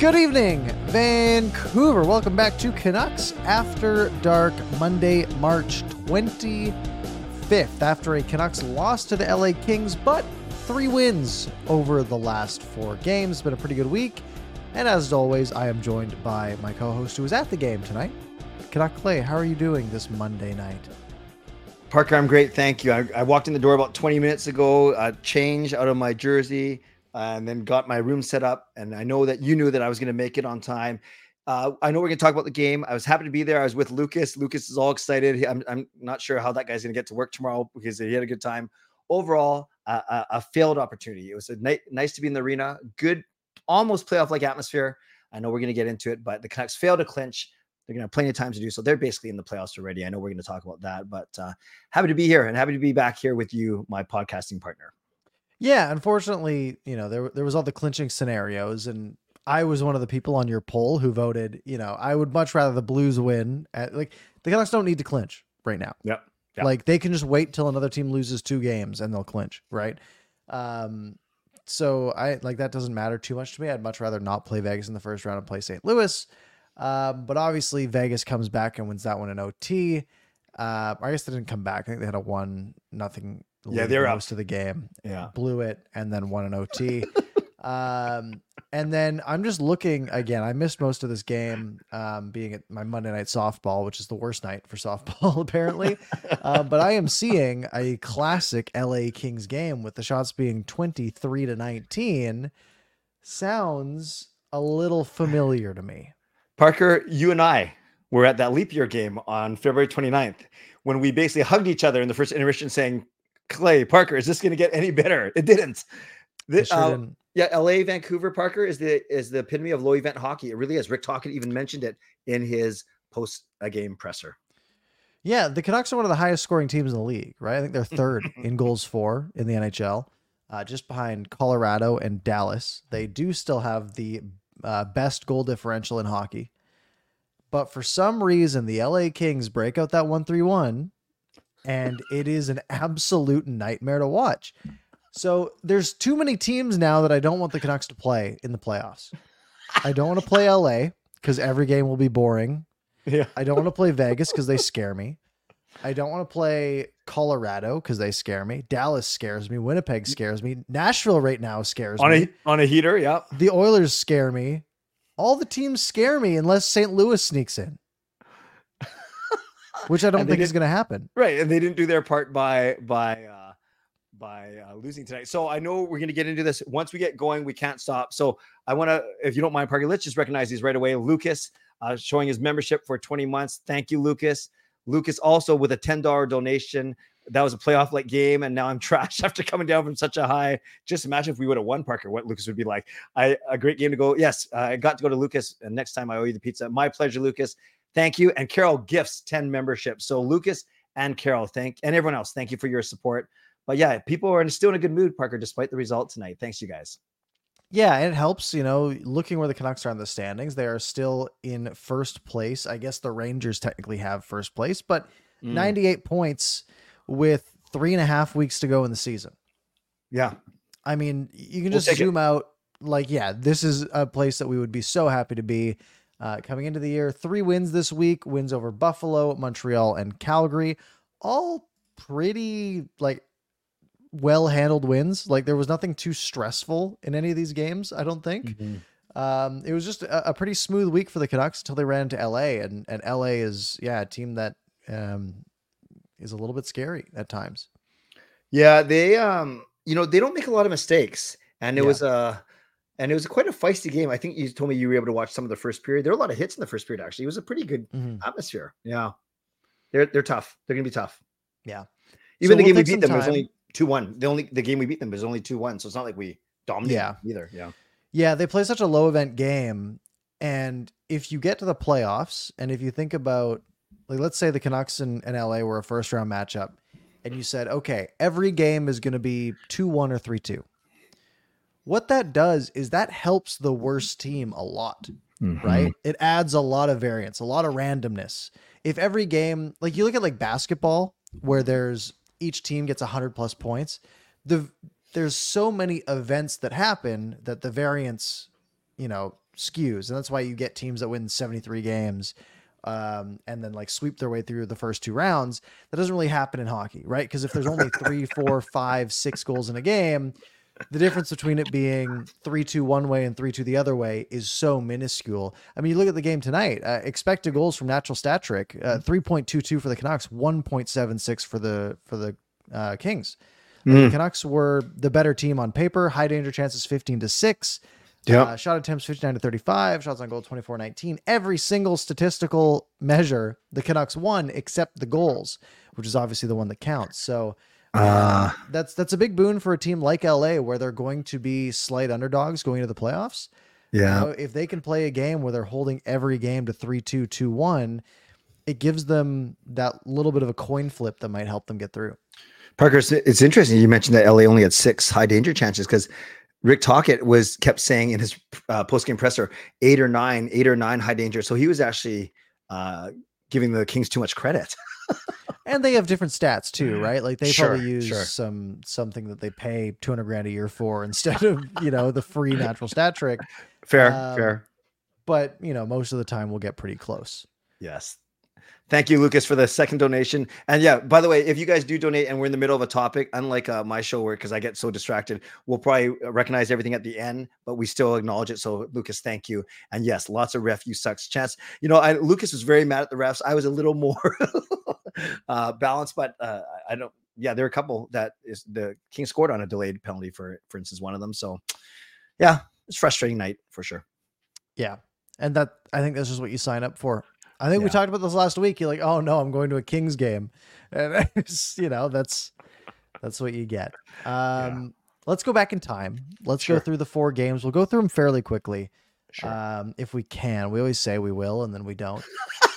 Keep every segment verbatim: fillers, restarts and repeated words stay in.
Good evening, Vancouver. Welcome back to Canucks After Dark, Monday, March twenty-fifth. After a Canucks loss to the L A Kings, but three wins over the last four games. Been a pretty good week. And as always, I am joined by my co-host who was at the game tonight, Canuck Clay. How are you doing this Monday night? Parker, I'm great. Thank you. I, I walked in the door about twenty minutes ago, uh, changed out of my jersey, uh, and then got my room set up. And I know that you knew that I was going to make it on time. Uh, I know we're going to talk about the game. I was happy to be there. I was with Lucas. Lucas is all excited. I'm, I'm not sure how that guy's going to get to work tomorrow because he had a good time. Overall, uh, a, a failed opportunity. It was a ni- nice to be in the arena. Good, almost playoff-like atmosphere. I know we're going to get into it, but the Canucks failed to clinch. They're going to have plenty of time to do so. They're basically in the playoffs already. I know we're going to talk about that, but uh, happy to be here and happy to be back here with you, my podcasting partner. Yeah, unfortunately, you know, there there was all the clinching scenarios, and I was one of the people on your poll who voted, you know, I would much rather the Blues win. At, like, the Canucks don't need to clinch right now. Yep. yep. Like, they can just wait till another team loses two games and they'll clinch, right? Um, so, I like that doesn't matter too much to me. I'd much rather not play Vegas in the first round and play Saint Louis. Um, but obviously, Vegas comes back and wins that one in O T. Uh, I guess they didn't come back. I think they had a one nothing. Yeah, they're most up. of the game. Yeah, blew it and then won an O T. um, and then I'm just looking again. I missed most of this game, um, being at my Monday night softball, which is the worst night for softball apparently. uh, but I am seeing a classic L A Kings game with the shots being twenty-three to nineteen. Sounds a little familiar to me. Parker, you and I were at that leap year game on February twenty-ninth when we basically hugged each other in the first intermission saying, Clay, Parker, is this going to get any better? It didn't. The, sure uh, didn't. Yeah, L A Vancouver, Parker, is the is the epitome of low event hockey. It really is. Rick Tocchet even mentioned it in his post game presser. Yeah, the Canucks are one of the highest scoring teams in the league, right? I think they're third in goals for in the N H L, uh, just behind Colorado and Dallas. They do still have the uh, best goal differential in hockey. But for some reason, the L A Kings break out that one three one, and it is an absolute nightmare to watch. So there's too many teams now that I don't want the Canucks to play in the playoffs. I don't want to play L A because every game will be boring. Yeah. I don't want to play Vegas because they scare me. I don't want to play Colorado because they scare me. Dallas scares me. Winnipeg scares me. Nashville right now scares on me. A, on a heater, yeah. The Oilers scare me. All the teams scare me unless Saint Louis sneaks in, which I don't think is going to happen. Right, and they didn't do their part by by uh, by uh, losing tonight. So I know we're going to get into this. Once we get going, we can't stop. So I want to, if you don't mind, Parker, let's just recognize these right away. Lucas uh, showing his membership for twenty months. Thank you, Lucas. Lucas also with a ten dollars donation. That was a playoff-like game, and now I'm trash after coming down from such a high. Just imagine if we would have won, Parker, what Lucas would be like. I A great game to go. Yes, uh, I got to go to Lucas, and next time I owe you the pizza. My pleasure, Lucas. Thank you. And Carol gifts ten memberships. So Lucas and Carol, thank and everyone else, thank you for your support. But yeah, people are still in a good mood, Parker, despite the result tonight. Thanks, you guys. Yeah, and it helps, you know, looking where the Canucks are in the standings. They are still in first place. I guess the Rangers technically have first place, but mm. ninety-eight points with three and a half weeks to go in the season. Yeah. I mean, you can We'll just zoom it. out like, yeah, this is a place that we would be so happy to be uh, coming into the year. Three wins this week, wins over Buffalo, Montreal, and Calgary. All pretty like well-handled wins. Like there was nothing too stressful in any of these games, I don't think. Mm-hmm. Um, it was just a, a pretty smooth week for the Canucks until they ran into L A, and, and L A is, yeah, a team that um, is a little bit scary at times. Yeah, they, um, you know, they don't make a lot of mistakes, and it yeah. was a, and it was a quite a feisty game. I think you told me you were able to watch some of the first period. There were a lot of hits in the first period. Actually, it was a pretty good mm-hmm. atmosphere. Yeah, they're they're tough. They're gonna be tough. Yeah, even so the we'll game we beat them was only two one. The only the game we beat them was only two one. So it's not like we dominated yeah. either. Yeah, yeah, they play such a low event game, and if you get to the playoffs, and if you think about, like, let's say the Canucks and, and L A were a first round matchup, and you said, okay, every game is going to be two one or three two. What that does is that helps the worst team a lot, mm-hmm. right? It adds a lot of variance, a lot of randomness. If every game, like you look at like basketball, where there's each team gets one hundred plus points, the there's so many events that happen that the variance, you know, skews, and that's why you get teams that win seventy-three games um, and then like sweep their way through the first two rounds. That doesn't really happen in hockey, right? Because if there's only three, four, five, six goals in a game, the difference between it being three two one way and three two the other way is so minuscule. I mean, you look at the game tonight, uh, expected goals from Natural Stat Trick, uh, three point two two for the Canucks, one point seven six for the for the uh, Kings. Like, Mm. the Canucks were the better team on paper. High danger chances fifteen to six. Yeah. Uh, shot attempts fifty-nine to thirty-five, shots on goal twenty-four nineteen. Every single statistical measure the Canucks won except the goals, which is obviously the one that counts. So Uh, um, that's that's a big boon for a team like L A, where they're going to be slight underdogs going into the playoffs. yeah. You know, if they can play a game where they're holding every game to three two, two one, it gives them that little bit of a coin flip that might help them get through. Parker, it's, it's interesting you mentioned that L A only had six high danger chances because Rick Tocchet was kept saying in his uh, post-game presser eight or nine, eight or nine high danger. So he was actually uh, giving the Kings too much credit. And they have different stats too, right? Like they Sure, probably use sure. some something that they pay two hundred grand a year for instead of, you know, the free Natural Stat Trick. Fair, Um, fair. But, you know, most of the time we'll get pretty close. Yes. Thank you, Lucas, for the second donation. And yeah, by the way, if you guys do donate and we're in the middle of a topic, unlike uh, my show where because I get so distracted, we'll probably recognize everything at the end, but we still acknowledge it. So, Lucas, thank you. And yes, lots of ref you sucks chance. You know, I, Lucas was very mad at the refs. I was a little more uh, balanced, but uh, I don't. Yeah, there are a couple that is the King scored on a delayed penalty for, for instance, one of them. So, yeah, it's a frustrating night for sure. Yeah. And that, I think this is what you sign up for. I think we Yeah. talked about this last week. You're like, oh no, I'm going to a Kings game. And it's, you know, that's, that's what you get. Um, Let's go back in time. Let's Sure. go through the four games. We'll go through them fairly quickly. Sure. Um, if we can. We always say we will, and then we don't.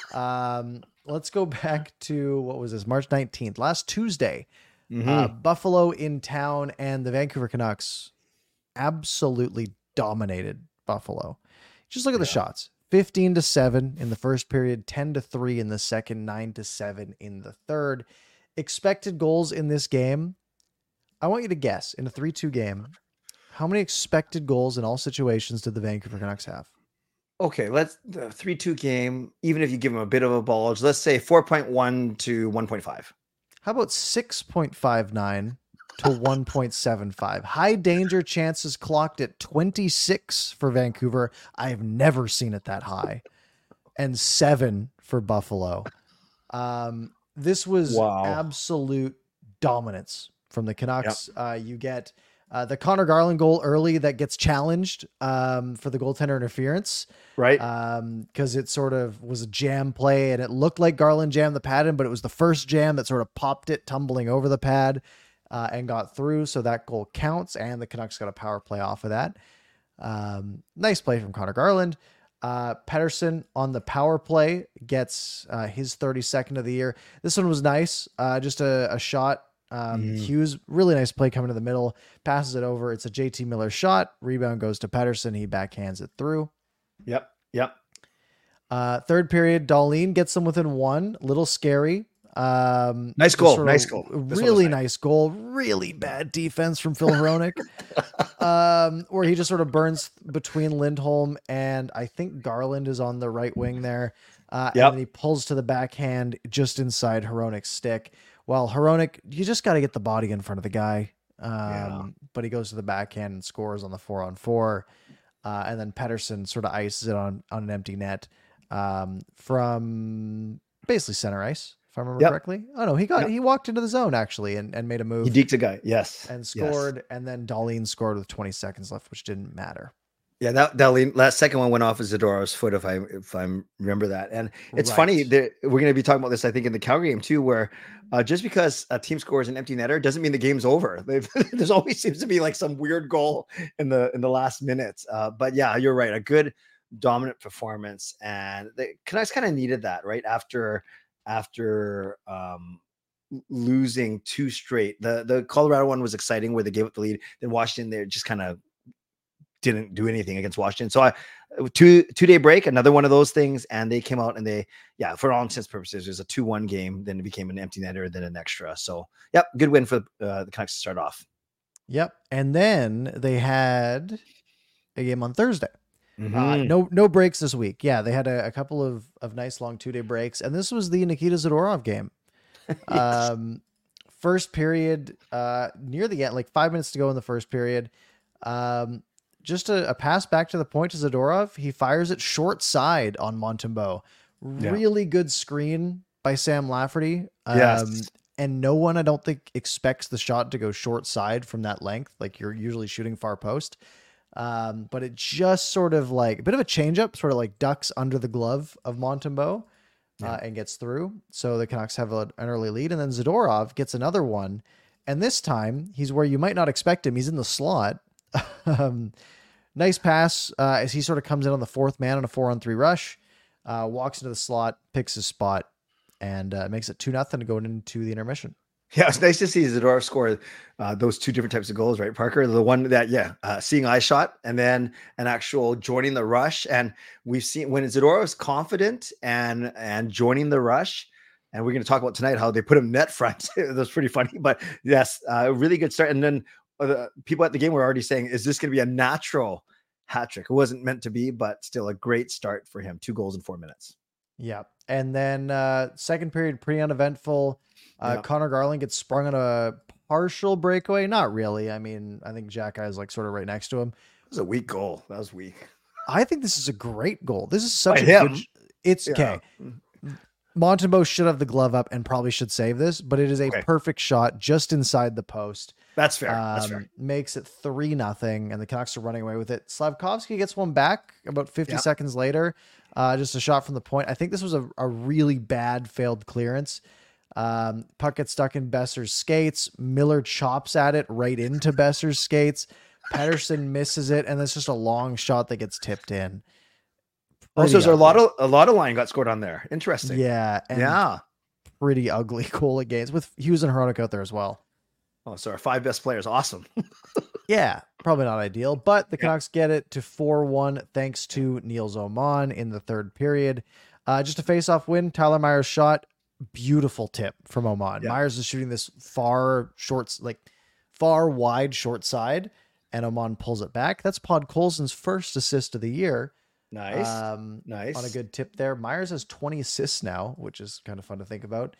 um, let's go back to, what was this? March nineteenth, last Tuesday. Mhm. Uh, Buffalo in town, and the Vancouver Canucks absolutely dominated Buffalo. Just look at the Yeah. shots. fifteen to seven in the first period, ten to three in the second, nine to seven in the third. Expected goals in this game. I want you to guess, in a three two game, how many expected goals in all situations did the Vancouver Canucks have? Okay, let's the three two game, even if you give them a bit of a bulge, let's say four point one to one point five. How about six point five nine to one point seven five? High danger chances clocked at twenty-six for Vancouver. I've never seen it that high. And seven for Buffalo. Um, this was Wow. absolute dominance from the Canucks. Uh, you get uh, the Connor Garland goal early that gets challenged um, for the goaltender interference. Right? Um, because it sort of was a jam play and it looked like Garland jammed the pad in, but it was the first jam that sort of popped it tumbling over the pad uh, and got through. So that goal counts, and the Canucks got a power play off of that. Um, nice play from Connor Garland. Uh, Pettersson on the power play gets uh, his thirty-second of the year. This one was nice. Uh, just a, a shot. Um, Mhm. Hughes, really nice play coming to the middle, passes it over. It's a J T Miller shot. Rebound goes to Pettersson. He backhands it through. Yep. Yep. Uh, third period, Darlene gets them within one. Little scary. Um, Nice just goal, sort of nice goal. This one was Really nice. nice goal. Really bad defense from Phil Hronik. um, where he just sort of burns between Lindholm and I think Garland is on the right wing there. Uh, Yep. And then he pulls to the backhand just inside Hronik's stick. Well, Hronik, you just got to get the body in front of the guy. Um, Yeah. But he goes to the backhand and scores on the four on four. Uh, and then Pettersson sort of ices it on, on an empty net um, from basically center ice, if I remember Yep. correctly. Oh no, he got Yep. he walked into the zone actually and, and made a move He deked a guy. Yes. and Yes. scored. And then Darlene scored with twenty seconds left, which didn't matter. Yeah, that that lean, that second one went off as Zadorov's foot, if I if I remember that. And it's Right. funny that we're going to be talking about this, I think, in the Calgary game too, where uh, just because a team scores an empty netter doesn't mean the game's over. They've, there's always seems to be like some weird goal in the in the last minutes. Uh, but yeah, you're right, a good dominant performance, and the Canucks kind of needed that right after after um, l- losing two straight. The the Colorado one was exciting where they gave up the lead. Then Washington, they just kind of didn't do anything against Washington. So I two two day break, another one of those things, and they came out and they yeah, for all intents and purposes, it was a two one game. Then it became an empty netter, then an extra. So yep, good win for uh, the Canucks to start off. Yep. And then they had a game on Thursday. Uh, Mhm. no, no breaks this week. Yeah, they had a, a couple of, of nice long two day breaks, and this was the Nikita Zadorov game. Yes. Um, first period, uh, near the end, like five minutes to go in the first period. Um, just a, a pass back to the point to Zadorov. He fires it short side on Montembeau. Yeah. Really good screen by Sam Lafferty. Um, Yes. and no one, I don't think, expects the shot to go short side from that length. Like you're usually shooting far post. Um, but it just sort of like a bit of a changeup, sort of like ducks under the glove of Montembeau Yeah. uh, and gets through. So the Canucks have a, an early lead. And then Zadorov gets another one. And this time he's where you might not expect him. He's in the slot. um, nice pass uh, as he sort of comes in on the fourth man on a four on three rush, uh, walks into the slot, picks his spot, and uh, makes it two nothing going into the intermission. Yeah, it's nice to see Zadorov score uh, those two different types of goals, right, Parker? The one that, yeah, uh, seeing eye shot and then an actual joining the rush. And we've seen when Zadorov is confident and and joining the rush, and we're going to talk about tonight how they put him net front. That was pretty funny, but yes, a uh, really good start. And then uh, the people at the game were already saying, "Is this going to be a natural hat trick?" It wasn't meant to be, but still a great start for him. Two goals in four minutes. Yeah. And then uh, second period, pretty uneventful. Uh, Yeah. Connor Garland gets sprung on a partial breakaway. Not really. I mean, I think Jack is like sort of right next to him. It was a weak goal. That was weak. I think this is a great goal. This is such By a him. good. It's Yeah. okay. Montembeau should have the glove up and probably should save this, but it is a Okay. perfect shot just inside the post. That's fair. That's Um, fair. makes it three nothing, and the Canucks are running away with it. Slavkovsky gets one back about fifty Yeah. seconds later. Uh, just a shot from the point. I think this was a, a really bad failed clearance. Um, puck gets stuck in Besser's skates. Miller chops at it right into Besser's skates. Pettersson misses it, and it's just a long shot that gets tipped in. Also, there's a lot of a lot of line got scored on there. Interesting. Yeah, and Yeah. pretty ugly goal against with Hughes and Hronik out there as well. Oh, so our five best players. Awesome. Yeah, probably not ideal, but the Yeah. Canucks get it to four one thanks to Niels Oman in the third period. Uh, just a face-off win. Tyler Myers shot. Beautiful tip from Oman. Yeah. Myers is shooting this far shorts, like far wide short side, and Oman pulls it back. That's Pod Colson's first assist of the year. Nice. Um, nice. on a good tip there. Myers has twenty assists now, which is kind of fun to think about.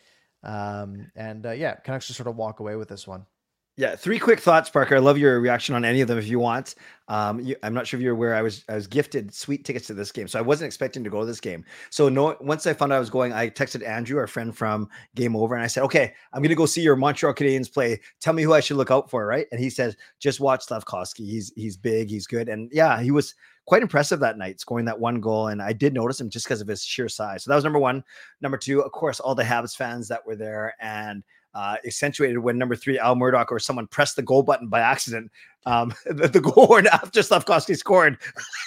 Um, and uh, yeah, Canucks just sort of walk away with this one. Yeah, three quick thoughts, Parker. I love your reaction on any of them if you want. Um, you, I'm not sure if you're aware. I was I was gifted sweet tickets to this game, so I wasn't expecting to go to this game. So no, once I found out I was going, I texted Andrew, our friend from Game Over, and I said, "Okay, I'm going to go see your Montreal Canadiens play. Tell me who I should look out for, right?" And he says, "Just watch Slavkovsky. He's he's big, he's good." And yeah, he was quite impressive that night, scoring that one goal. And I did notice him just because of his sheer size. So that was number one. Number two, of course, all the Habs fans that were there and. Uh, accentuated when number three, Al Murdoch, or someone pressed the goal button by accident. Um, the, the goal and after Slavkovsky scored.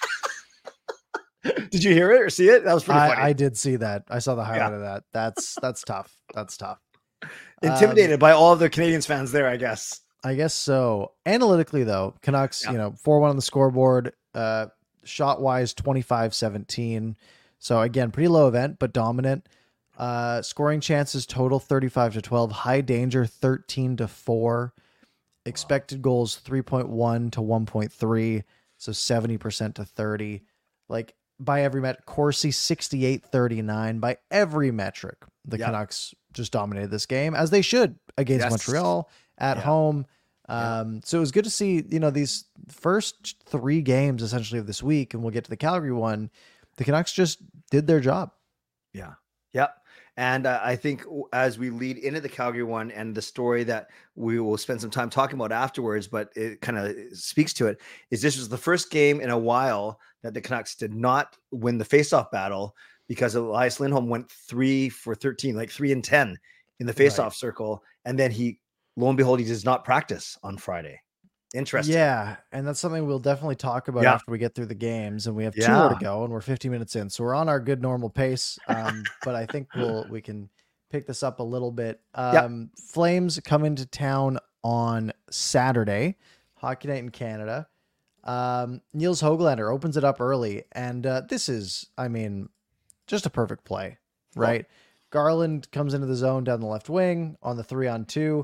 Did you hear it or see it? That was pretty funny. I, I did see that. I saw the highlight Yeah. of that. That's that's tough. That's tough. Intimidated Um, by all of the Canadiens fans there, I guess. I guess so. Analytically, though, Canucks, Yeah. you know, four one on the scoreboard. Uh, shot wise, twenty-five seventeen. So again, pretty low event, but dominant. Uh, scoring chances total thirty-five to twelve. High danger thirteen to four. Expected goals three point one to one point three. So seventy percent to thirty. Like by every metric, Corsi sixty-eight thirty-nine. By every metric, the Yeah. Canucks just dominated this game as they should against Yes. Montreal at Yeah. home. Yeah. Um, so it was good to see, you know, these first three games essentially of this week, and we'll get to the Calgary one. The Canucks just did their job. Yeah. Yep. And uh, I think w- as we lead into the Calgary one and the story that we will spend some time talking about afterwards, but it kind of speaks to it, is this was the first game in a while that the Canucks did not win the faceoff battle because Elias Lindholm went three for thirteen, like three and ten in the faceoff Right. circle. And then he, lo and behold, he does not practice on Friday. Interesting. Yeah, and that's something we'll definitely talk about Yeah. after we get through the games, and we have two more to Yeah. go, and we're fifty minutes in, so we're on our good normal pace. Um, but I think we'll we can pick this up a little bit. Yeah. Um, Flames come into town on Saturday, Hockey Night in Canada. Um, Niels Hoglander opens it up early, and uh, this is, I mean, just a perfect play, right? Garland comes into the zone down the left wing on the three on two.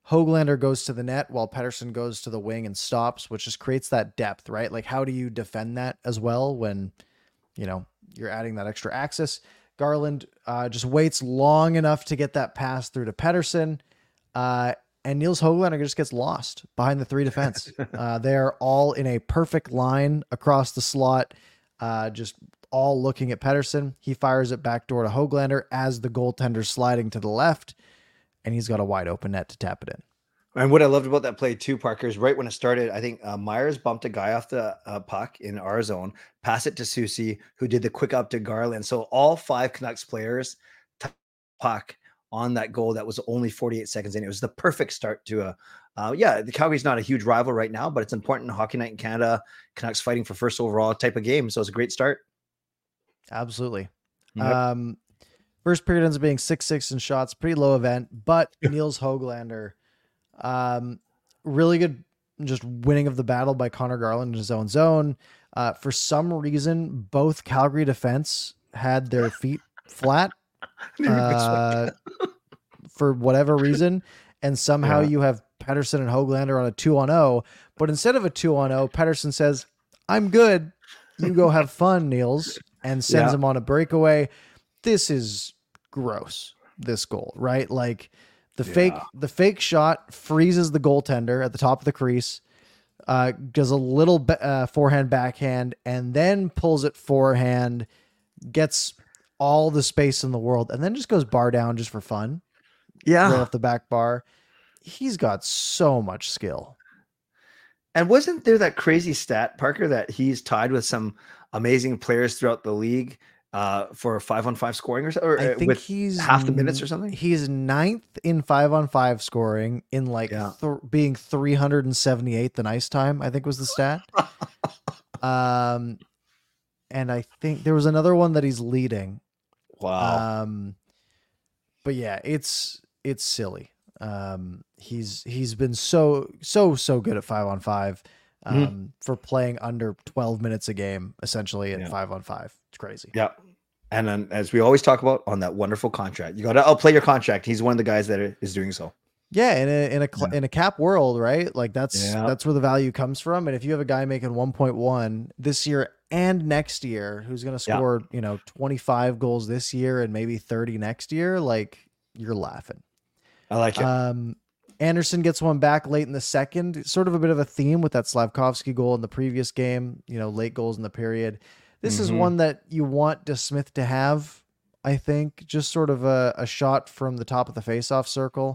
Hoglander goes to the net while Pettersson goes to the wing and stops, which just creates that depth, right? Like, how do you defend that as well when, you know, you're adding that extra axis? Garland uh, just waits long enough to get that pass through to Pettersson, uh, and Niels Hoglander just gets lost behind the three defense. uh, they're all in a perfect line across the slot, uh, just all looking at Pettersson. He fires it back door to Hoglander as the goaltender's sliding to the left, and he's got a wide open net to tap it in. And what I loved about that play too, Parker, is right when it started, I think uh, Myers bumped a guy off the uh, puck in our zone, pass it to Susie, who did the quick up to Garland. So all five Canucks players t- puck on that goal that was only forty-eight seconds in. It was the perfect start to a, uh, yeah, the Calgary's not a huge rival right now, but it's important in Hockey Night in Canada, Canucks fighting for first overall type of game. So it's a great start. Absolutely. Yep. Um, first period ends up being six six in shots, pretty low event, but Niels Hoglander, um, really good, just winning of the battle by Connor Garland in his own zone. Uh, for some reason, both Calgary defense had their feet flat, uh, for whatever reason. And somehow Yeah. you have Pettersson and Hoglander on a two on oh, but instead of a two on oh, Pettersson says, I'm good. You go have fun, Niels, and sends Yeah. him on a breakaway. This is gross, this goal, right? Like the Yeah. fake, the fake shot freezes the goaltender at the top of the crease, uh, does a little be- uh, forehand backhand, and then pulls it forehand, gets all the space in the world, and then just goes bar down just for fun. Yeah. Right off the back bar. He's got so much skill. And wasn't there that crazy stat, Parker, that he's tied with some amazing players throughout the league uh, for five on five scoring or, so, or I uh, think with he's half the minutes or something? He's ninth in five on five scoring in like Yeah. th- being three hundred seventy-eighth in ice time, I think was the stat. um, and I think there was another one that he's leading. Wow. Um, but yeah, it's it's silly. Um, he's he's been so so so good at five on five, um, Mhm. for playing under twelve minutes a game, essentially at Yeah. five on five. It's crazy. Yeah. And then, as we always talk about, on that wonderful contract, you got to outplay your contract. He's one of the guys that is doing so. Yeah, in a in a cl- Yeah. in a cap world, right? Like that's Yeah. that's where the value comes from. And if you have a guy making one point one this year and next year, who's going to Yeah. score, you know, twenty-five goals this year and maybe thirty next year, like you're laughing. I like it. Um, Anderson gets one back late in the second. Sort of a bit of a theme with that Slavkovsky goal in the previous game. You know, late goals in the period. This is Mhm. one that you want DeSmith to have. I think just sort of a, a shot from the top of the faceoff circle.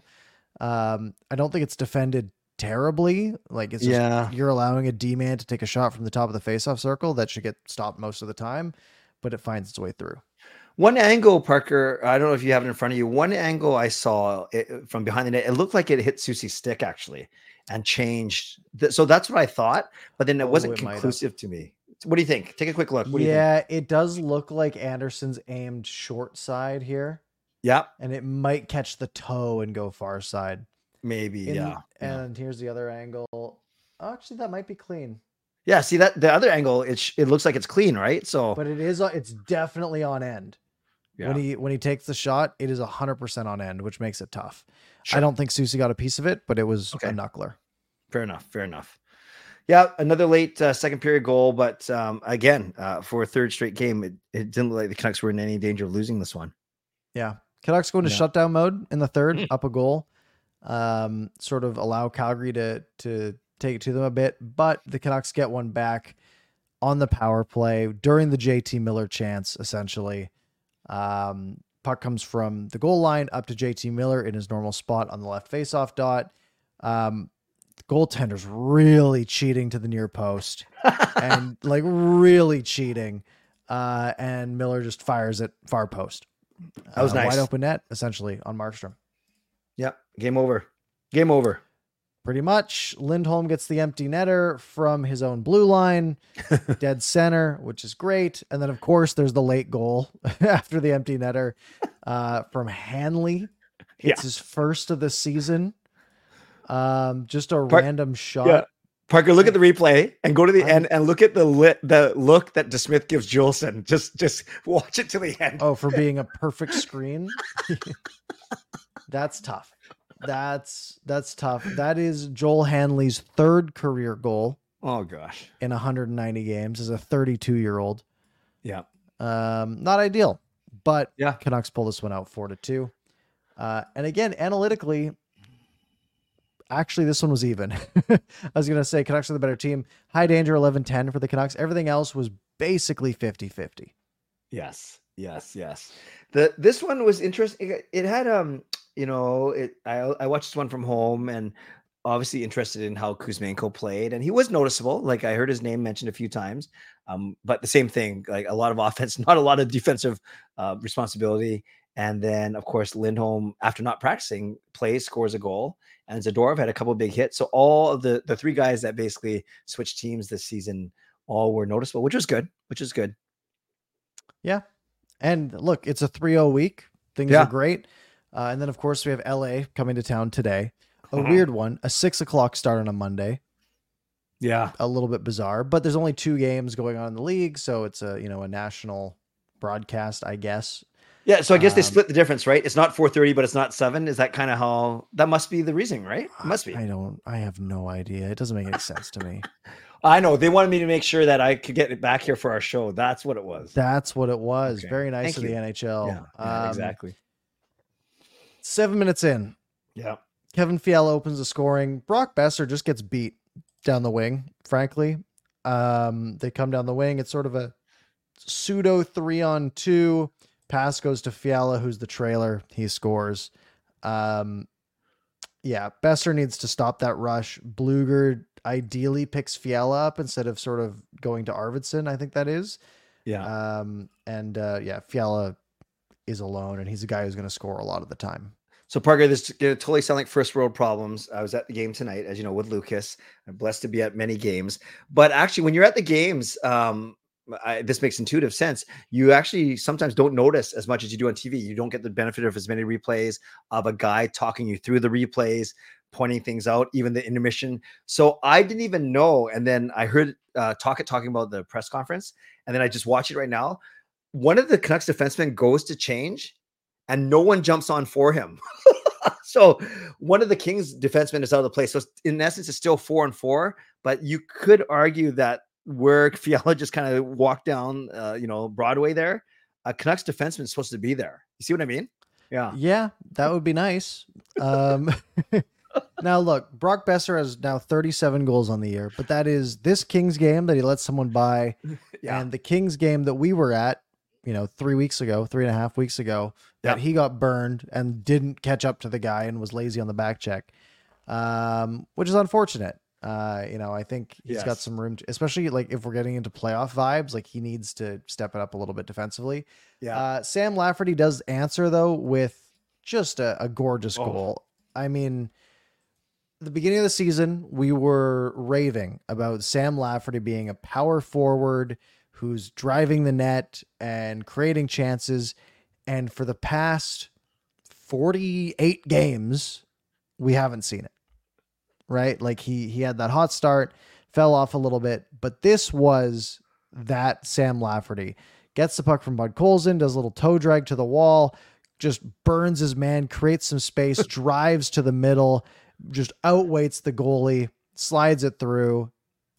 Um, I don't think it's defended terribly. Like it's just, Yeah. you're allowing a D man to take a shot from the top of the faceoff circle that should get stopped most of the time, but it finds its way through. One angle, Parker, I don't know if you have it in front of you. One angle I saw it, from behind the net, it looked like it hit Susie's stick actually and changed. Th- so that's what I thought, but then it Oh, wasn't it might have. conclusive to me. What do you think? Take a quick look. What do you think? Yeah, it does look like Anderson's aimed short side here, Yeah, and it might catch the toe and go far side. maybe. In- yeah. yeah. And here's the other angle. Oh, actually, that might be clean, Yeah, see that the other angle, it sh- it looks like it's clean, right? So but it is. It's definitely on end. yeah. When he when he takes the shot, it is a hundred percent on end, which makes it tough. Sure. I don't think Susie got a piece of it, but it was Okay. a knuckler. Fair enough. Fair enough. Yeah, another late uh, second period goal, but um, again, uh, for a third straight game, it, it didn't look like the Canucks were in any danger of losing this one. Yeah, Canucks go into Yeah. shutdown mode in the third, Mm. up a goal, um, sort of allow Calgary to to take it to them a bit, but the Canucks get one back on the power play during the J T Miller chance. Essentially, um, puck comes from the goal line up to J T Miller in his normal spot on the left faceoff dot. Um, the goaltender's really cheating to the near post and like really cheating. Uh, and Miller just fires it far post. That was Uh, nice. Wide open net, essentially, on Markstrom. Yep. Game over. Game over. Pretty much. Lindholm gets the empty netter from his own blue line, dead center, which is great. And then, of course, there's the late goal after the empty netter uh, from Hanley. It's Yeah. his first of the season. Um, just a Park- random shot. Yeah. Parker, look at the replay and go to the I'm- end and look at the lit, the look that DeSmith gives Juleson. Just, just watch it to the end. Oh, for being a perfect screen. That's tough. That's that's tough. That is Joel Hanley's third career goal Oh gosh. in one hundred ninety games as a thirty-two year old. Yeah. Um, not ideal, but Yeah. Canucks pull this one out four to two. Uh, and again, analytically, actually, this one was even. I was going to say Canucks are the better team. High danger eleven ten for the Canucks. Everything else was basically fifty fifty. Yes. Yes. Yes. The this one was interesting. It, it had um, you know, it. I I watched this one from home and obviously interested in how Kuzmenko played, and he was noticeable. Like I heard his name mentioned a few times. Um, but the same thing, like a lot of offense, not a lot of defensive uh, responsibility. And then, of course, Lindholm, after not practicing, plays, scores a goal, and Zadorov had a couple of big hits. So all of the the three guys that basically switched teams this season all were noticeable, which was good. Which is good. Yeah. And look, it's a three oh week. Things Yeah. are great. Uh, and then, of course, we have L A coming to town today. A weird one, a six o'clock start on a Monday. Yeah. A little bit bizarre, but there's only two games going on in the league. So it's a, you know, a national broadcast, I guess. Yeah. So I guess they Um, split the difference, right? It's not four thirty, but it's not seven. Is that kind of how that must be the reasoning, right? It must be. I don't, I have no idea. It doesn't make any sense to me. I know they wanted me to make sure that I could get it back here for our show. That's what it was. That's what it was. Okay. Very nice Thank of you. the N H L. Yeah, yeah, Um, exactly. Seven minutes in, Yeah. Kevin Fiala opens the scoring. Brock Besser just gets beat down the wing, frankly. Um, they come down the wing. It's sort of a pseudo three on two. Pass goes to Fiala, who's the trailer. He scores. Um, yeah, Besser needs to stop that rush. Bluger ideally picks Fiala up instead of sort of going to Arvidsson, I think that is. Yeah. Um, and uh, yeah, Fiala is alone, and he's a guy who's going to score a lot of the time. So Parker, this is gonna totally sound like first world problems. I was at the game tonight, as you know, with Lucas. I'm blessed to be at many games. But actually, when you're at the games, um, I, this makes intuitive sense. You actually sometimes don't notice as much as you do on T V. You don't get the benefit of as many replays of a guy talking you through the replays, pointing things out, even the intermission. So I didn't even know. And then I heard uh, Talkit talking about the press conference, and then I just watch it right now. One of the Canucks defensemen goes to change, and no one jumps on for him. So one of the Kings defensemen is out of the place. So in essence, it's still four and four, but you could argue that where Fiala just kind of walked down, uh, you know, Broadway there, a Canucks defenseman is supposed to be there. You see what I mean? Yeah. Yeah, that would be nice. Um, now look, Brock Besser has now thirty-seven goals on the year, but that is this Kings game that he let someone by, Yeah. and the Kings game that we were at, you know, three weeks ago, three and a half weeks ago, that Yeah. he got burned and didn't catch up to the guy and was lazy on the back check, um, which is unfortunate. Uh, you know, I think he's got Yes. some room, to, especially like if we're getting into playoff vibes, like he needs to step it up a little bit defensively. Yeah. Uh, Sam Lafferty does answer though with just a, a gorgeous Oh. goal. I mean, the beginning of the season, we were raving about Sam Lafferty being a power forward who's driving the net and creating chances. And for the past forty-eight games, we haven't seen it. Right? Like he he had that hot start, fell off a little bit, but this was that Sam Lafferty. Gets the puck from Bud Colson, does a little toe drag to the wall, just burns his man, creates some space, drives to the middle, just outweights the goalie, slides it through.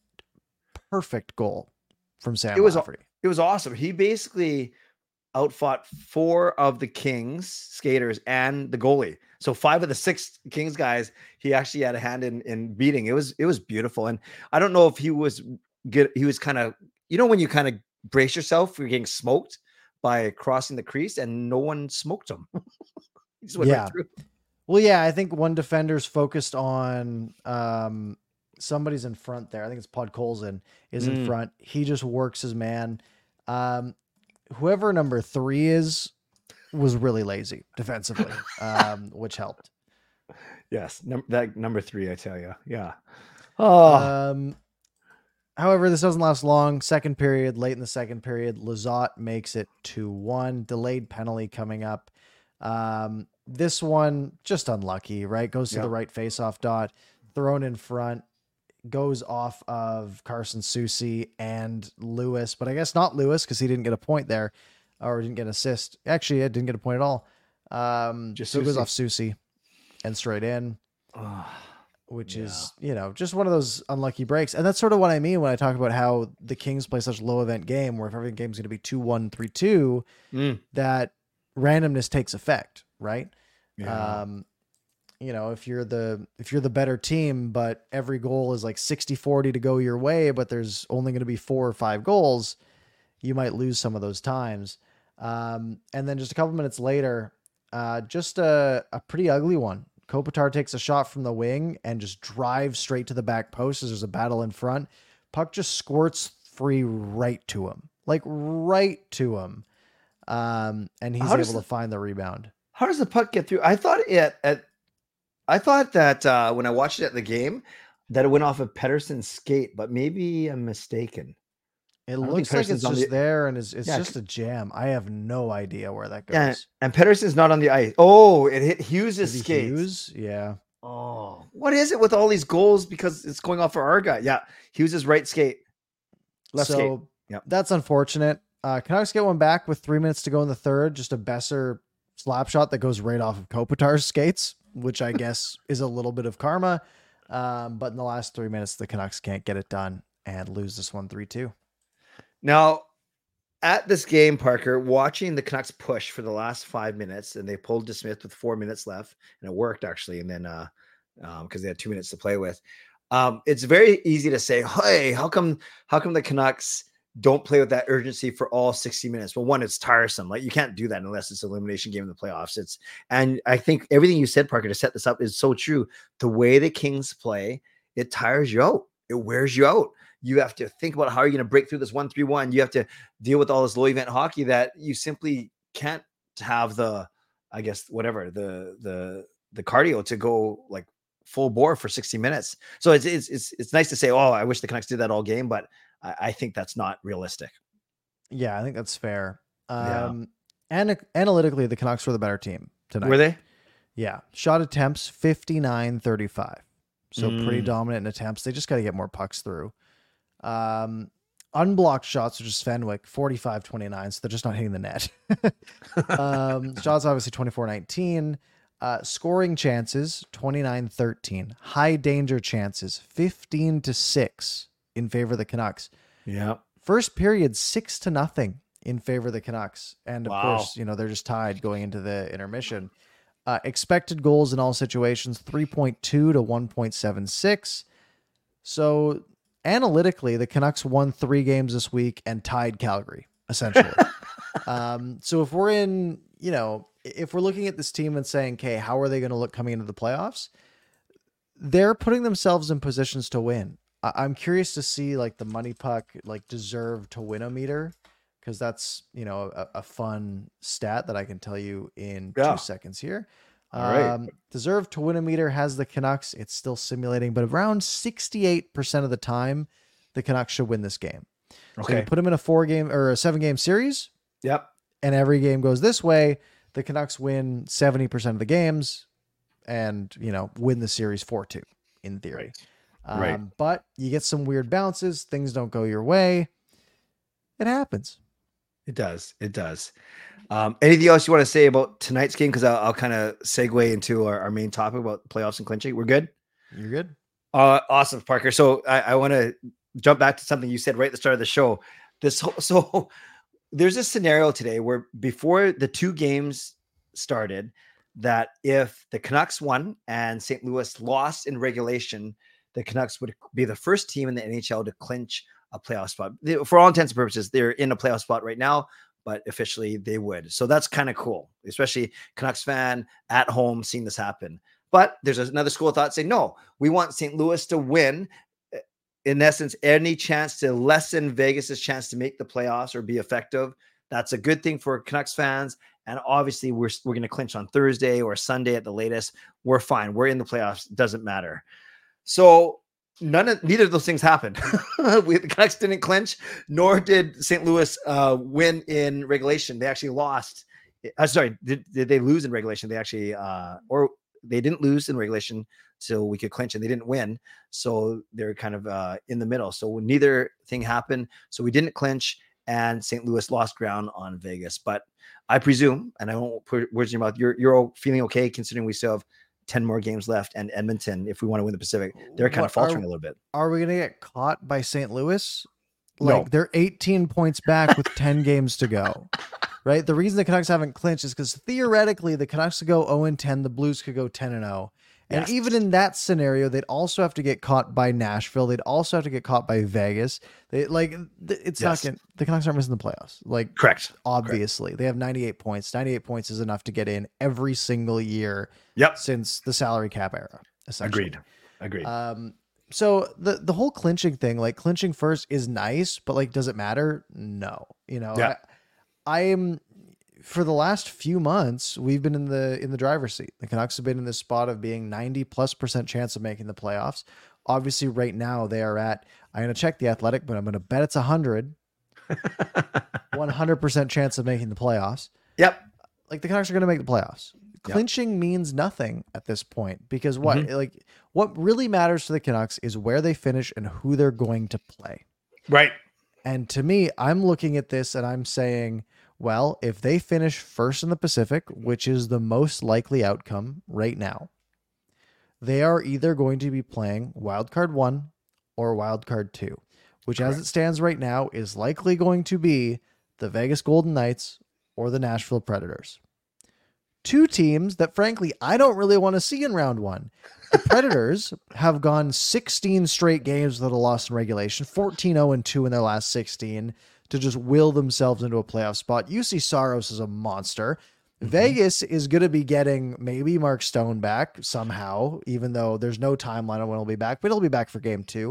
Perfect goal from Sam It was Lafferty. It was awesome. He basically outfought four of the Kings skaters and the goalie. So five of the six Kings guys, he actually had a hand in, in beating. It was, it was beautiful. And I don't know if he was good. He was kind of, you know, when you kind of brace yourself for getting smoked by crossing the crease, and no one smoked him. He just went Yeah. right through. Well, yeah, I think one defender's focused on um, somebody's in front there. I think it's Pod Colson is in Mm. front. He just works his man. Um, whoever number three is was really lazy defensively, um, which helped. Yes. Num- that number three, I tell you. Yeah. Oh, Um, however, this doesn't last long. Second period, late in the second period, Lizotte makes it two one. Delayed penalty coming up. Um, this one just unlucky, right? Goes to Yeah. the right face-off dot, thrown in front, goes off of Carson Soucy and Lewis, but I guess not Lewis because he didn't get a point there or didn't get an assist. Actually, it didn't get a point at all. Um, Just so it goes Soucy. off Soucy. and straight in, Oh, which yeah. is, you know, just one of those unlucky breaks. And that's sort of what I mean when I talk about how the Kings play such a low event game where if every game's going to be two one, three two, Mm. that randomness takes effect, right? Yeah. Um, you know, if you're the if you're the better team, but every goal is like sixty forty to go your way, but there's only going to be four or five goals, you might lose some of those times. Um, and then just a couple minutes later, uh, just a, a pretty ugly one. Kopitar takes a shot from the wing and just drives straight to the back post as there's a battle in front. Puck just squirts free right to him, like right to him. Um, and he's How does able the- to find the rebound. How does the puck get through? I thought it at I thought that uh, when I watched it at the game that it went off of Pedersen's skate, but maybe I'm mistaken. It don't looks think like it's Pedersen's on just the- there and it's, it's Yeah, just a jam. I have no idea where that goes. Yeah, and Pedersen's not on the ice. Oh, it hit Hughes' Is he skate. Hughes? Yeah. Oh, what is it with all these goals? Because it's going off for our guy. Yeah, Hughes' right skate, left so skate. Yep. that's unfortunate. Uh, Canucks get one back with three minutes to go in the third. Just a Besser slap shot that goes right off of Kopitar's skates, which I guess is a little bit of karma. Um, but in the last three minutes, the Canucks can't get it done and lose this one three two. Now, at this game, Parker, watching the Canucks push for the last five minutes, and they pulled DeSmith with four minutes left, and it worked actually. And then uh, um, because they had two minutes to play with, um, it's very easy to say, "Hey, how come? How come the Canucks don't play with that urgency for all sixty minutes?" Well, one, it's tiresome. Like you can't do that unless it's an elimination game in the playoffs. It's and I think everything you said, Parker, to set this up is so true. The way the Kings play, it tires you out. It wears you out. You have to think about how you're going to break through this one three one. You have to deal with all this low event hockey that you simply can't have the, I guess, whatever the the the cardio to go like full bore for sixty minutes. So it's it's it's it's nice to say, oh, I wish the Canucks did that all game, but I, I think that's not realistic. Yeah, I think that's fair. Yeah. Um, and analytically, the Canucks were the better team tonight. Were they? Yeah. Shot attempts fifty-nine thirty-five. So pretty Mm. dominant in attempts. They just got to get more pucks through. Um, unblocked shots, which is Fenwick, forty-five twenty-nine. So they're just not hitting the net. um, shots, obviously twenty-four nineteen. Uh, scoring chances, twenty-nine thirteen. High danger chances, fifteen to six in favor of the Canucks. Yeah. First period, six to nothing in favor of the Canucks. And of Wow. course, you know, they're just tied going into the intermission. Uh, expected goals in all situations, three point two to one point seven six. So analytically, the Canucks won three games this week and tied Calgary, essentially. um, so if we're in, you know, if we're looking at this team and saying, okay, how are they going to look coming into the playoffs? They're putting themselves in positions to win. I- I'm curious to see like the money puck, like deserve to win a meter. Because that's, you know, a, a fun stat that I can tell you in Yeah. two seconds here. All right. Um, deserve to win a meter has the Canucks. It's still simulating, but around sixty-eight percent of the time, the Canucks should win this game. So Okay. you put them in a four game or a seven game series, Yep. and every game goes this way. The Canucks win seventy percent of the games and, you know, win the series four two in theory. Um, Right. But you get some weird bounces. Things don't go your way. It happens. It does. It does. Um, anything else you want to say about tonight's game? Because I'll, I'll kind of segue into our, our main topic about playoffs and clinching. We're good. You're good. Uh, awesome, Parker. So I, I want to jump back to something you said right at the start of the show. This whole, so there's a scenario today where before the two games started, that if the Canucks won and Saint Louis lost in regulation, the Canucks would be the first team in the N H L to clinch a playoff spot. They- for all intents and purposes, they're in a playoff spot right now, but officially they would. So that's kind of cool, especially Canucks fan at home seeing this happen. But there's another school of thought saying, no, we want Saint Louis to win. In essence, any chance to lessen Vegas's chance to make the playoffs or be effective. That's a good thing for Canucks fans. And obviously we're, we're going to clinch on Thursday or Sunday at the latest. We're fine. We're in the playoffs. Doesn't matter. So none of neither of those things happened. we, the Canucks didn't clinch, nor did Saint Louis uh, win in regulation. They actually lost. Uh, sorry, did, did they lose in regulation? They actually, uh, or they didn't lose in regulation, so we could clinch, and they didn't win. So they're kind of uh, in the middle. So neither thing happened. So we didn't clinch, and Saint Louis lost ground on Vegas. But I presume, and I won't put words in your mouth, you're you're feeling okay considering we still have ten more games left, and Edmonton, if we want to win the Pacific, they're kind What of faltering are, a little bit. Are we going to get caught by Saint Louis? Like No. they're eighteen points back with ten games to go, right? The reason the Canucks haven't clinched is because theoretically the Canucks could go oh and ten, the Blues could go ten and oh. And Yes. even in that scenario, they'd also have to get caught by Nashville. They'd also have to get caught by Vegas. They like th- it's Yes. not going the Canucks aren't missing the playoffs. Like Correct. obviously, they have ninety-eight points. ninety-eight points is enough to get in every single year Yep. since the salary cap era. Essentially. Agreed. Agreed. Um, so the the whole clinching thing, like clinching first is nice, but like, does it matter? No. You know, Yeah. I, I am for the last few months, we've been in the in the driver's seat. The Canucks have been in this spot of being ninety plus percent chance of making the playoffs. Obviously, right now they are at, I'm gonna check the Athletic, but I'm gonna bet it's a hundred. one hundred percent chance of making the playoffs. Yep. Like the Canucks are going to make the playoffs. Yep. Clinching means nothing at this point because what Mhm. like what really matters to the Canucks is where they finish and who they're going to play. Right. And to me, I'm looking at this and I'm saying, well, if they finish first in the Pacific, which is the most likely outcome right now, they are either going to be playing wild card one or wild card two, which as Correct. it stands right now is likely going to be the Vegas Golden Knights or the Nashville Predators. Two teams that frankly, I don't really want to see in round one. The Predators have gone sixteen straight games without a loss in regulation, fourteen oh and two in their last sixteen to just will themselves into a playoff spot. U C Saros is a monster. Mhm. Vegas is going to be getting maybe Mark Stone back somehow, even though there's no timeline on when he'll be back, but he'll be back for game two.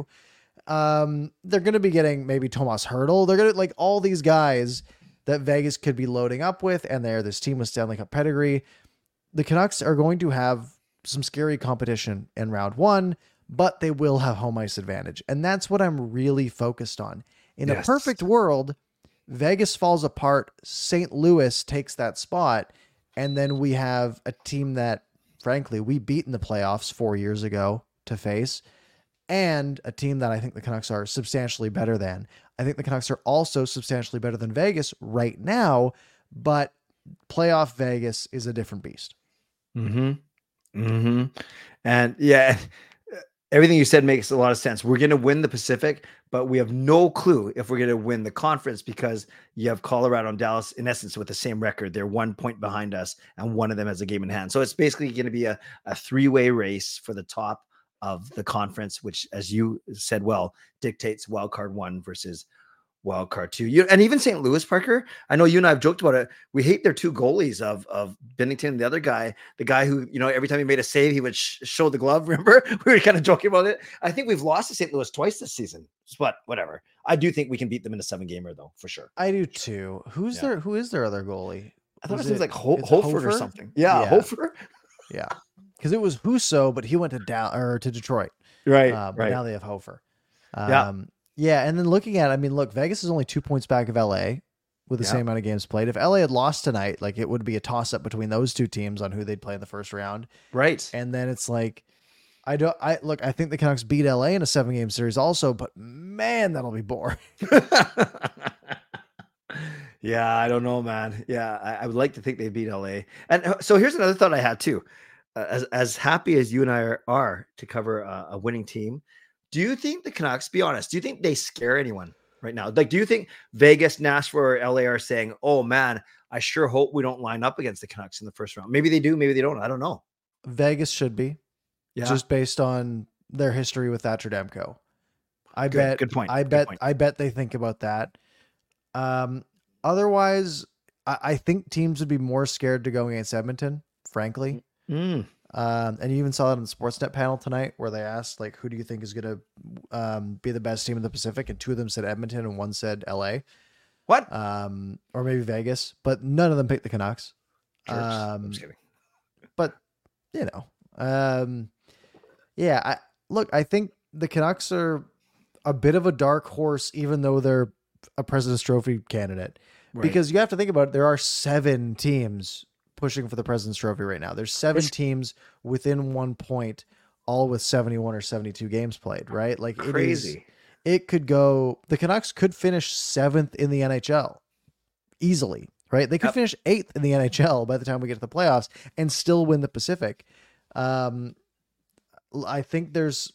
Um, they're going to be getting maybe Tomas Hertl. They're going to like all these guys that Vegas could be loading up with, and they're this team with Stanley Cup pedigree. The Canucks are going to have some scary competition in round one, but they will have home ice advantage. And that's what I'm really focused on. In Yes. a perfect world, Vegas falls apart, Saint Louis takes that spot, and then we have a team that, frankly, we beat in the playoffs four years ago to face, and a team that I think the Canucks are substantially better than. I think the Canucks are also substantially better than Vegas right now, but playoff Vegas is a different beast. Mm-hmm. Mm-hmm. And yeah, everything you said makes a lot of sense. We're going to win the Pacific, but we have no clue if we're going to win the conference because you have Colorado and Dallas, in essence, with the same record. They're one point behind us, and one of them has a game in hand. So it's basically going to be a, a three-way race for the top of the conference, which, as you said well, dictates wild card one versus wild card two. You and even Saint Louis, Parker. I know you and I have joked about it. We hate their two goalies of of Bennington and the other guy, the guy who, you know, every time he made a save, he would sh- show the glove. Remember, we were kind of joking about it. I think we've lost to Saint Louis twice this season, but whatever. I do think we can beat them in a seven gamer though, for sure. I do too. Who's Yeah. their who is their other goalie? I thought Was it was it- like Ho- it's Holford or Hofer? something. Yeah, Yeah. Hofer. Yeah. Because it was Husso, but he went to Dow or to Detroit. Right, Uh, but right. now they have Hofer. Um, Yeah. yeah. And then looking at, I mean, look, Vegas is only two points back of L A with the Yeah. same amount of games played. If L A had lost tonight, like it would be a toss up between those two teams on who they'd play in the first round. Right. And then it's like, I don't, I look, I think the Canucks beat L A in a seven game series also, but man, that'll be boring. Yeah, I don't know, man. Yeah, I, I would like to think they beat L A. And uh, so here's another thought I had too. Uh, as as happy as you and I are, are to cover a, a winning team, do you think the Canucks? Be honest. Do you think they scare anyone right now? Like, do you think Vegas, Nashville, or L A are saying, "Oh man, I sure hope we don't line up against the Canucks in the first round"? Maybe they do. Maybe they don't. I don't know. Vegas should be. Yeah. Just based on their history with Thatcher Demko. I Good- bet good point, I good bet point. I bet they think about that. Um otherwise I, I think teams would be more scared to go against Edmonton, frankly. Mm. Um and you even saw that on the Sportsnet panel tonight where they asked like who do you think is gonna um be the best team in the Pacific, and two of them said Edmonton and one said L A. What? Um or maybe Vegas, but none of them picked the Canucks. Jerks. I'm Um just kidding. but you know, um, yeah, I look, I think the Canucks are a bit of a dark horse, even though they're a President's Trophy candidate, Right. because you have to think about it. There are seven teams pushing for the President's Trophy right now. There's seven It's- teams within one point, all with seventy-one or seventy-two games played, right? Like it is, Crazy. it could go, the Canucks could finish seventh in the N H L easily, right? They could Yep. finish eighth in the N H L by the time we get to the playoffs and still win the Pacific. Um, I think there's,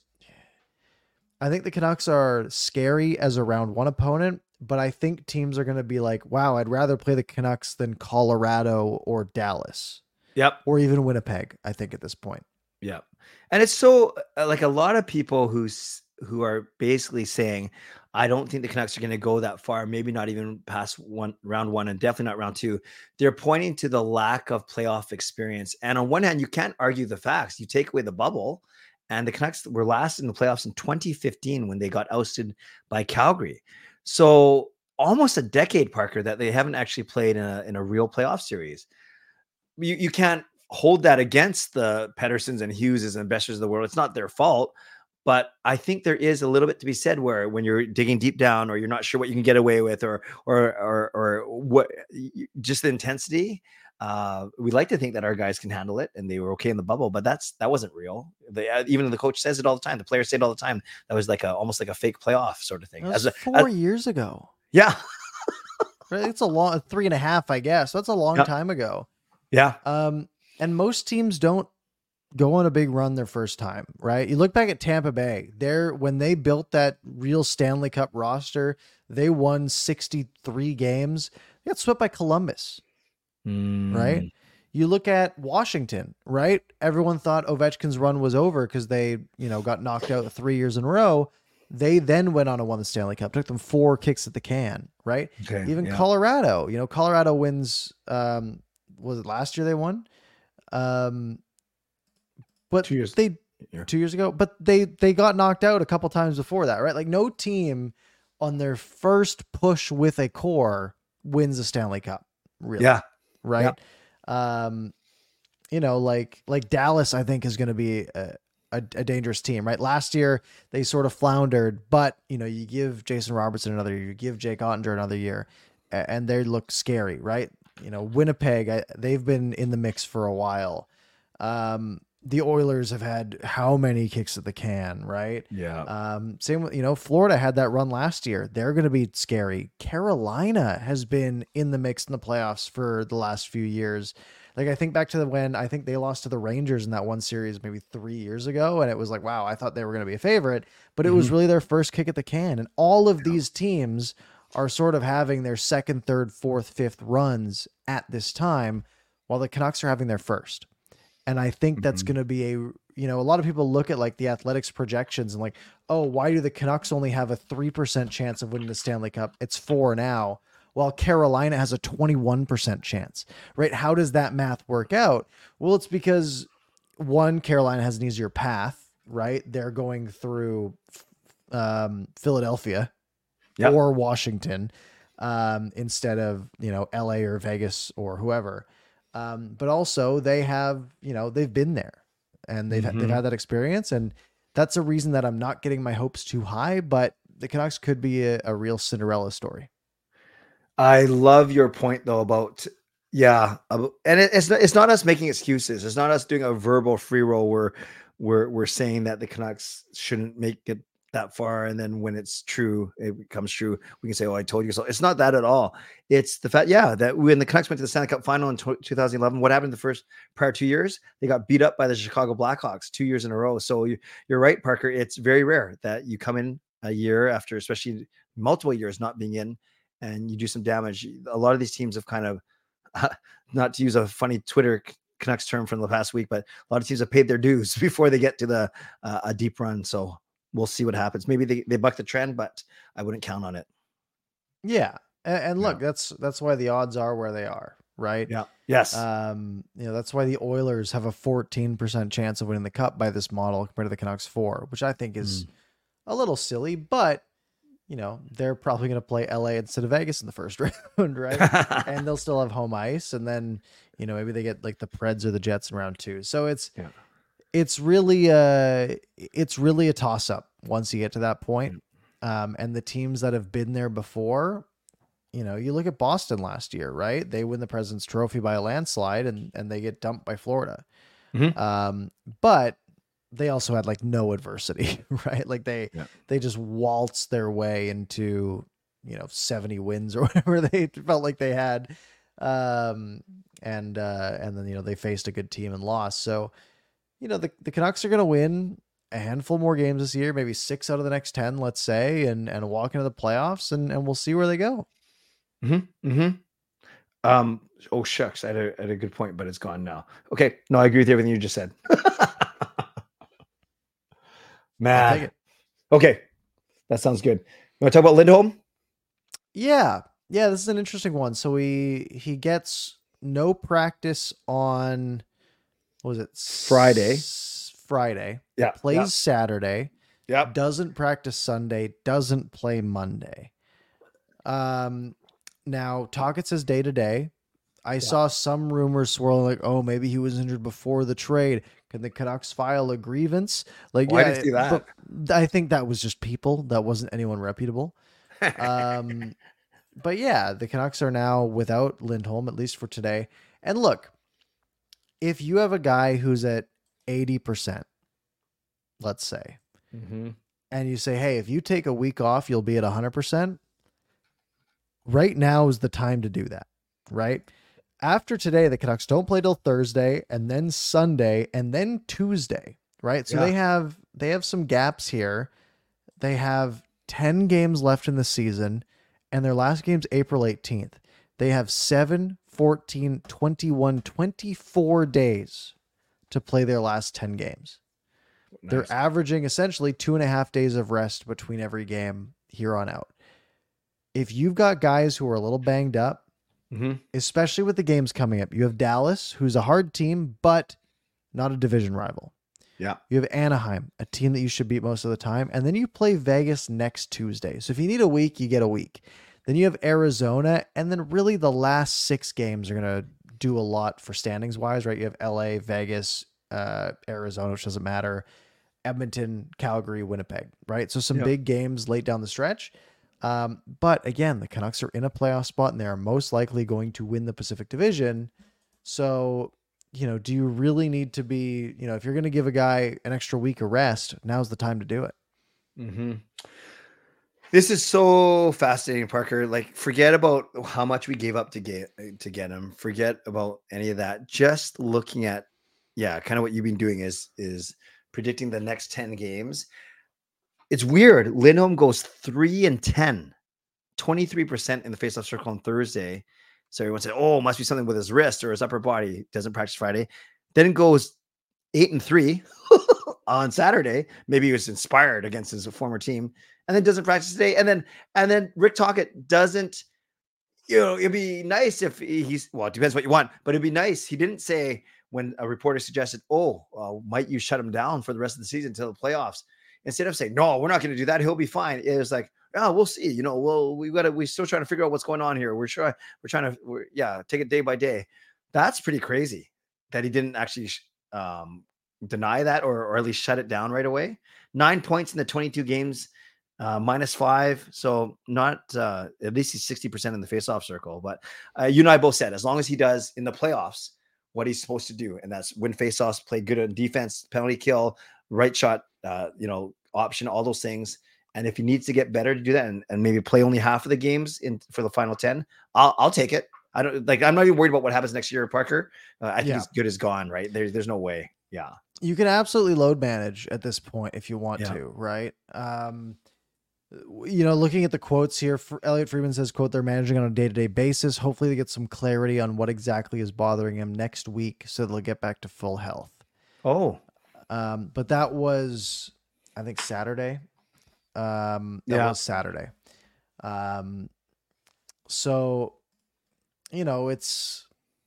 I think the Canucks are scary as a round one opponent, but I think teams are going to be like, wow, I'd rather play the Canucks than Colorado or Dallas Yep. or even Winnipeg, I think at this point. Yep. And it's so uh, like a lot of people who's who are basically saying, I don't think the Canucks are going to go that far, maybe not even past one round one and definitely not round two. They're pointing to the lack of playoff experience. And on one hand, you can't argue the facts. You take away the bubble, and the Canucks were last in the playoffs in twenty fifteen when they got ousted by Calgary. So almost a decade, Parker, that they haven't actually played in a, in a real playoff series. You, you can't hold that against the Pedersens and Hugheses and Besters of the world. It's not their fault. But I think there is a little bit to be said where when you're digging deep down or you're not sure what you can get away with or or or, or what just the intensity. Uh, we like to think that our guys can handle it and they were okay in the bubble, but that's that wasn't real. They, uh, even the coach says it all the time. The players say it all the time. That was like a almost like a fake playoff sort of thing. That was as a, four as, years ago. Yeah. Right? It's a long three and a half, I guess. That's a long Yep. time ago. Yeah. Um, and most teams don't go on a big run their first time, right? You look back at Tampa Bay, there when they built that real Stanley Cup roster, they won sixty-three games. They got swept by Columbus, Mm. right? You look at Washington, right? Everyone thought Ovechkin's run was over because they, you know, got knocked out three years in a row. They then went on and won the Stanley Cup. Took them four kicks at the can, right? Okay, Even yeah. Colorado, you know, Colorado wins. Um, was it last year they won? Um, but Two years- they yeah. two years ago, but they they got knocked out a couple times before that, right? Like no team on their first push with a core wins a Stanley Cup, really. Yeah. Right. Um, you know, like like Dallas, I think is going to be a, a, a dangerous team, right? Last year they sort of floundered, but you know, you give Jason Robertson another year, you give Jake Ottinger another year, a- and they look scary, right? You know, Winnipeg, I, they've been in the mix for a while. Um, the Oilers have had how many kicks at the can, right? Yeah. Um, same with, you know, Florida had that run last year. They're going to be scary. Carolina has been in the mix in the playoffs for the last few years. Like I think back to the, when I think they lost to the Rangers in that one series, maybe three years ago. And it was like, wow, I thought they were going to be a favorite, but it Mm-hmm. was really their first kick at the can. And all of these teams are sort of having their second, third, fourth, fifth runs at this time, while the Canucks are having their first. And I think that's Mhm. going to be a, you know, a lot of people look at like the Athletics projections and like, oh, why do the Canucks only have a three percent chance of winning the Stanley Cup? It's four now, while Carolina has a twenty-one percent chance, right? How does that math work out? Well, it's because one, Carolina has an easier path, right? They're going through um, Philadelphia Yep. or Washington um, instead of, you know, L A or Vegas or whoever. Um, but also they have, you know, they've been there and they've, Mhm. they've had that experience. And that's a reason that I'm not getting my hopes too high, but the Canucks could be a, a real Cinderella story. I love your point though about yeah, about, and it, it's not it's not us making excuses. It's not us doing a verbal free roll where we're we're saying that the Canucks shouldn't make it that far, and then when it's true, it becomes true. We can say, "Oh, I told you so." It's not that at all. It's the fact, yeah, that when the Canucks went to the Stanley Cup final in twenty eleven, what happened the first prior two years? They got beat up by the Chicago Blackhawks two years in a row. So you, you're right, Parker. It's very rare that you come in a year after, especially multiple years not being in, and you do some damage. A lot of these teams have kind of, not to use a funny Twitter Canucks term from the past week, but a lot of teams have paid their dues before they get to the uh, a deep run. So we'll see what happens. Maybe they, they buck the trend, but I wouldn't count on it. Yeah. And, and look, Yeah. that's, that's why the odds are where they are, right? Yeah. Yes. Um, you know, that's why the Oilers have a fourteen percent chance of winning the cup by this model compared to the Canucks four, which I think is a little silly, but you know, they're probably going to play L A instead of Vegas in the first round, right? And they'll still have home ice. And then, you know, maybe they get like the Preds or the Jets in round two. So it's, Yeah. it's really uh it's really a toss up once you get to that point. Um, and the teams that have been there before, you know, you look at Boston last year, right? They win the President's Trophy by a landslide and, and they get dumped by Florida. Mhm. Um, but they also had like no adversity, right? Like they, Yeah. they just waltzed their way into, you know, seventy wins or whatever they felt like they had. Um, and, uh, and then, you know, they faced a good team and lost. So, you know, the, the Canucks are going to win a handful more games this year, maybe six out of the next ten, let's say, and, and walk into the playoffs, and, and we'll see where they go. Mm-hmm. Mm-hmm. Um, oh, shucks. I had, a, I had a good point, but it's gone now. Okay. No, I agree with everything you just said. Man. I'll take it. Okay. That sounds good. You want to talk about Lindholm? Yeah. Yeah, this is an interesting one. So he he gets no practice on, what was it? Friday. S- Friday. Yeah. Plays yeah. Saturday. Yep. Doesn't practice Sunday. Doesn't play Monday. Um, now Tocchet says day to day. I yeah. saw some rumors swirling like, oh, maybe he was injured before the trade. Can the Canucks file a grievance? Like, oh, yeah, I didn't see that. But I think that was just people. That wasn't anyone reputable. um, but yeah, the Canucks are now without Lindholm, at least for today. And look, if you have a guy who's at eighty percent, let's say, mm-hmm. and you say, hey, if you take a week off, you'll be at one hundred percent. Right now is the time to do that, right? After today, the Canucks don't play till Thursday, and then Sunday, and then Tuesday, right? So yeah. they have they have some gaps here. They have ten games left in the season, and their last game's April eighteenth. They have seven, fourteen, twenty-one, twenty-four days to play their last ten games. Nice. They're averaging essentially two and a half days of rest between every game here on out. If you've got guys who are a little banged up, mm-hmm. especially with the games coming up, you have Dallas, who's a hard team, but not a division rival. Yeah. You have Anaheim, a team that you should beat most of the time. And then you play Vegas next Tuesday. So if you need a week, you get a week. Then you have Arizona. And then really the last six games are going to do a lot for standings wise, right? You have L A, Vegas, uh, Arizona, which doesn't matter, Edmonton, Calgary, Winnipeg, right? So some yep. big games late down the stretch. Um, but again, the Canucks are in a playoff spot and they are most likely going to win the Pacific Division. So, you know, do you really need to be, you know, if you're going to give a guy an extra week of rest, now's the time to do it. Mm-hmm. This is so fascinating, Parker. Like, forget about how much we gave up to get, to get him. Forget about any of that. Just looking at, yeah, kind of what you've been doing is, is predicting the next ten games. It's weird. Lindholm goes three and ten, twenty-three percent in the faceoff circle on Thursday. So everyone said, oh, must be something with his wrist or his upper body. Doesn't practice Friday. Then it goes eight and three on Saturday. Maybe he was inspired against his former team, and then doesn't practice today. And then, and then Rick Tocchet doesn't, you know, it'd be nice if he's, well, it depends what you want, but it'd be nice. He didn't say when a reporter suggested, oh, uh, might you shut him down for the rest of the season until the playoffs? Instead of saying, no, we're not going to do that, he'll be fine. It was like, oh, we'll see. You know, well, we got to, we're still trying to figure out what's going on here. We're sure we're trying to, we're, yeah, take it day by day. That's pretty crazy that he didn't actually um, deny that or, or at least shut it down right away. Nine points in the twenty-two games, uh, minus five. So not, uh, at least he's sixty percent in the faceoff circle. But uh, you and I both said, as long as he does in the playoffs what he's supposed to do, and that's win faceoffs, play good on defense, penalty kill, right shot, uh, you know, option, all those things. And if he needs to get better to do that and, and maybe play only half of the games in for the final ten, I'll, I'll take it. I don't like, I'm not even worried about what happens next year, Parker. Uh, I think yeah. he's good as gone, right? There's, there's no way. Yeah. You can absolutely load manage at this point if you want yeah. to, right? Um, you know, looking at the quotes here, for Elliot Friedman says, quote, they're managing on a day-to-day basis. Hopefully they get some clarity on what exactly is bothering him next week so they'll get back to full health. Oh, um, but that was, I think, Saturday. Um, that yeah. was Saturday. Um, so, you know, it's,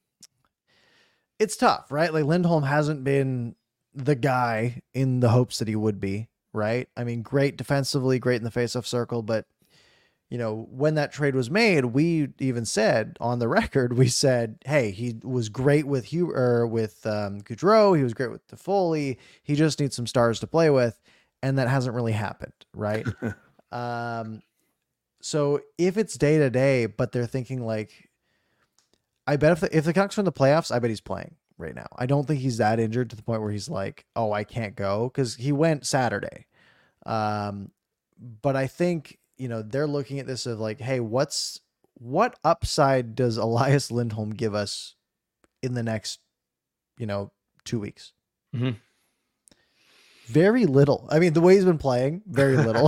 it's tough, right? Like Lindholm hasn't been the guy in the hopes that he would be, right? I mean, great defensively, great in the faceoff circle, but you know, when that trade was made, we even said on the record, we said, hey, he was great with Hugh or with um, Gaudreau. He was great with Toffoli. He just needs some stars to play with. And that hasn't really happened. Right. um, so if it's day to day, but they're thinking like, I bet if the, if the Canucks are in the playoffs, I bet he's playing right now. I don't think he's that injured to the point where he's like, oh, I can't go. Cause he went Saturday. Um, but I think, you know, they're looking at this of like, hey, what's, what upside does Elias Lindholm give us in the next, you know, two weeks? Mm-hmm. Very little. I mean, the way he's been playing, very little.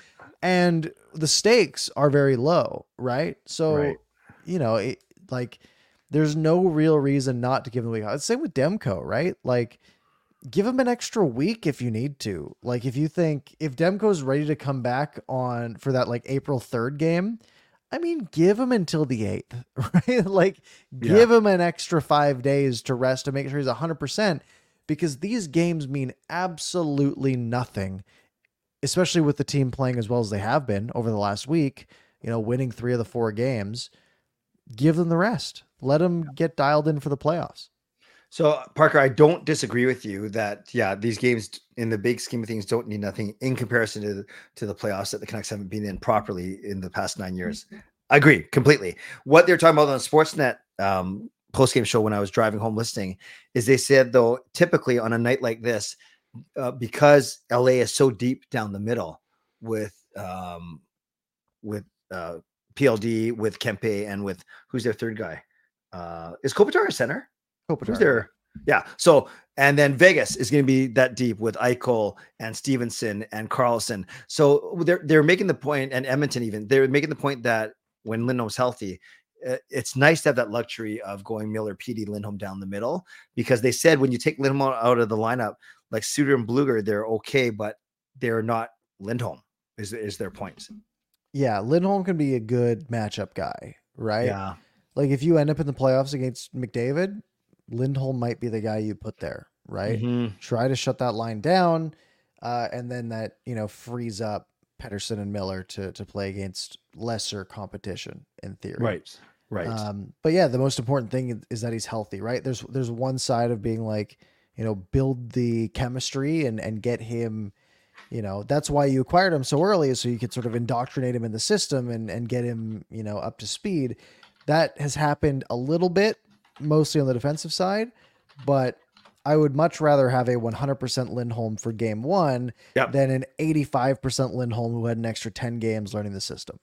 And the stakes are very low, right? So, Right. you know, it, like there's no real reason not to give him the week off. Same with Demko, right? Like give him an extra week if you need to. Like if you think if Demko's ready to come back on for that like April third game, I mean, give him until the eighth, right? Like give Yeah. him an extra five days to rest to make sure he's one hundred percent because these games mean absolutely nothing, especially with the team playing as well as they have been over the last week, you know, winning three of the four games. Give them the rest. Let them get dialed in for the playoffs. So Parker, I don't disagree with you that yeah, these games in the big scheme of things don't need nothing in comparison to the, to the playoffs that the Canucks haven't been in properly in the past nine years. I agree completely. What they're talking about on the Sportsnet um, post game show when I was driving home listening is they said though typically on a night like this, uh, because L A is so deep down the middle with um, with uh, P L D, with Kempe, and with who's their third guy? Uh, is Kopitar a center? Kopitar. Who's there? Yeah. So, and then Vegas is going to be that deep with Eichel and Stevenson and Carlson. So they're they're making the point, and Edmonton even they're making the point that when Lindholm's healthy, uh, it's nice to have that luxury of going Miller, P D, Lindholm down the middle because they said when you take Lindholm out of the lineup, like Suter and Bluger, they're okay, but they're not Lindholm. Is is their point? Yeah, Lindholm can be a good matchup guy, right? Yeah. Like if you end up in the playoffs against McDavid, Lindholm might be the guy you put there, right? Mm-hmm. Try to shut that line down, uh, and then that you know frees up Pettersson and Miller to to play against lesser competition in theory. Right. Right. Um, but yeah, the most important thing is that he's healthy, right? There's there's one side of being like, you know, build the chemistry and and get him, you know, that's why you acquired him so early, is so you could sort of indoctrinate him in the system and and get him, you know, up to speed. That has happened a little bit, mostly on the defensive side, but I would much rather have a one hundred percent Lindholm for game one Yep. than an eighty-five percent Lindholm who had an extra ten games learning the system.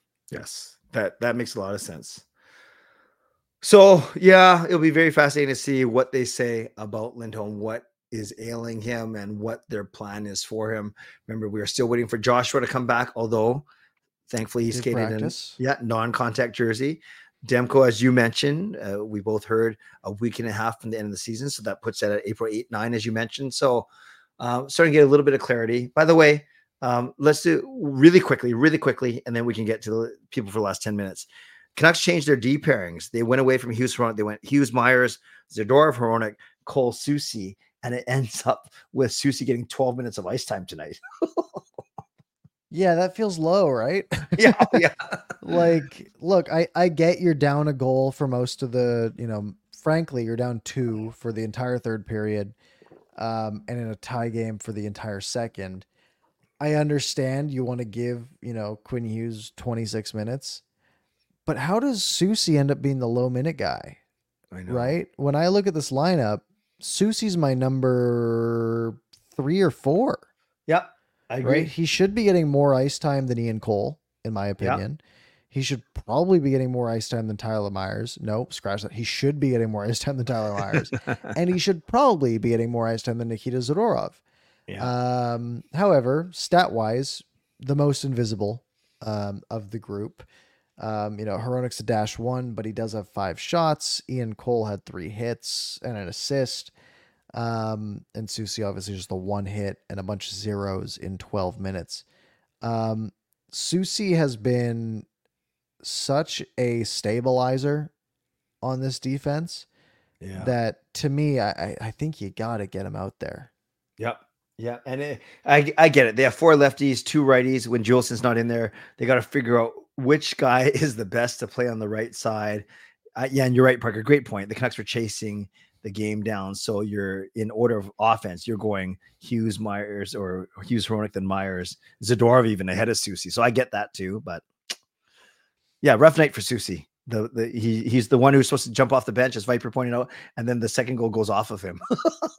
Yes, that that makes a lot of sense. So yeah, it'll be very fascinating to see what they say about Lindholm, what is ailing him, and what their plan is for him. Remember, we are still waiting for Joshua to come back, although thankfully he Did skated practice. in yeah non-contact jersey. Demko, as you mentioned, uh, we both heard a week and a half from the end of the season, so that puts that at April eighth, nine, as you mentioned. So uh, starting to get a little bit of clarity. By the way, um, let's do really quickly, really quickly, and then we can get to the people for the last ten minutes. Canucks changed their D pairings. They went away from Hughes Hronek. They went Hughes Myers, Zadorov Hronek, Cole Soucy, and it ends up with Soucy getting twelve minutes of ice time tonight. Yeah, that feels low, right? yeah, yeah. Like, look, I, I get you're down a goal for most of the, you know, frankly, you're down two for the entire third period, um, and in a tie game for the entire second. I understand you want to give, you know, Quinn Hughes twenty-six minutes, but how does Soucy end up being the low minute guy? I know. Right? When I look at this lineup, Soucy's my number three or four. Yep. I agree. Right? He should be getting more ice time than Ian Cole, in my opinion. Yeah. He should probably be getting more ice time than Tyler Myers. Nope, scratch that. He should be getting more ice time than Tyler Myers. And he should probably be getting more ice time than Nikita Zadorov. Yeah. Um, however, stat-wise, the most invisible um, of the group. Um, you know, Hronek's a dash one, but he does have five shots. Ian Cole had three hits and an assist. Um, and Soucy obviously just the one hit and a bunch of zeros in twelve minutes. Um, Soucy has been such a stabilizer on this defense yeah. that to me, I, I think you got to get him out there. Yep. Yeah. And it, I, I get it. They have four lefties, two righties. When Julesen's not in there, they got to figure out which guy is the best to play on the right side. Uh, yeah. And you're right, Parker. Great point. The Canucks were chasing the game down. So you're in order of offense, you're going Hughes, Myers, or Hughes, Hronek, then Myers, Zadorov even ahead of Soucy. So I get that too, but yeah, rough night for Soucy. The, the he he's the one who's supposed to jump off the bench, as Viper pointed out, and then the second goal goes off of him.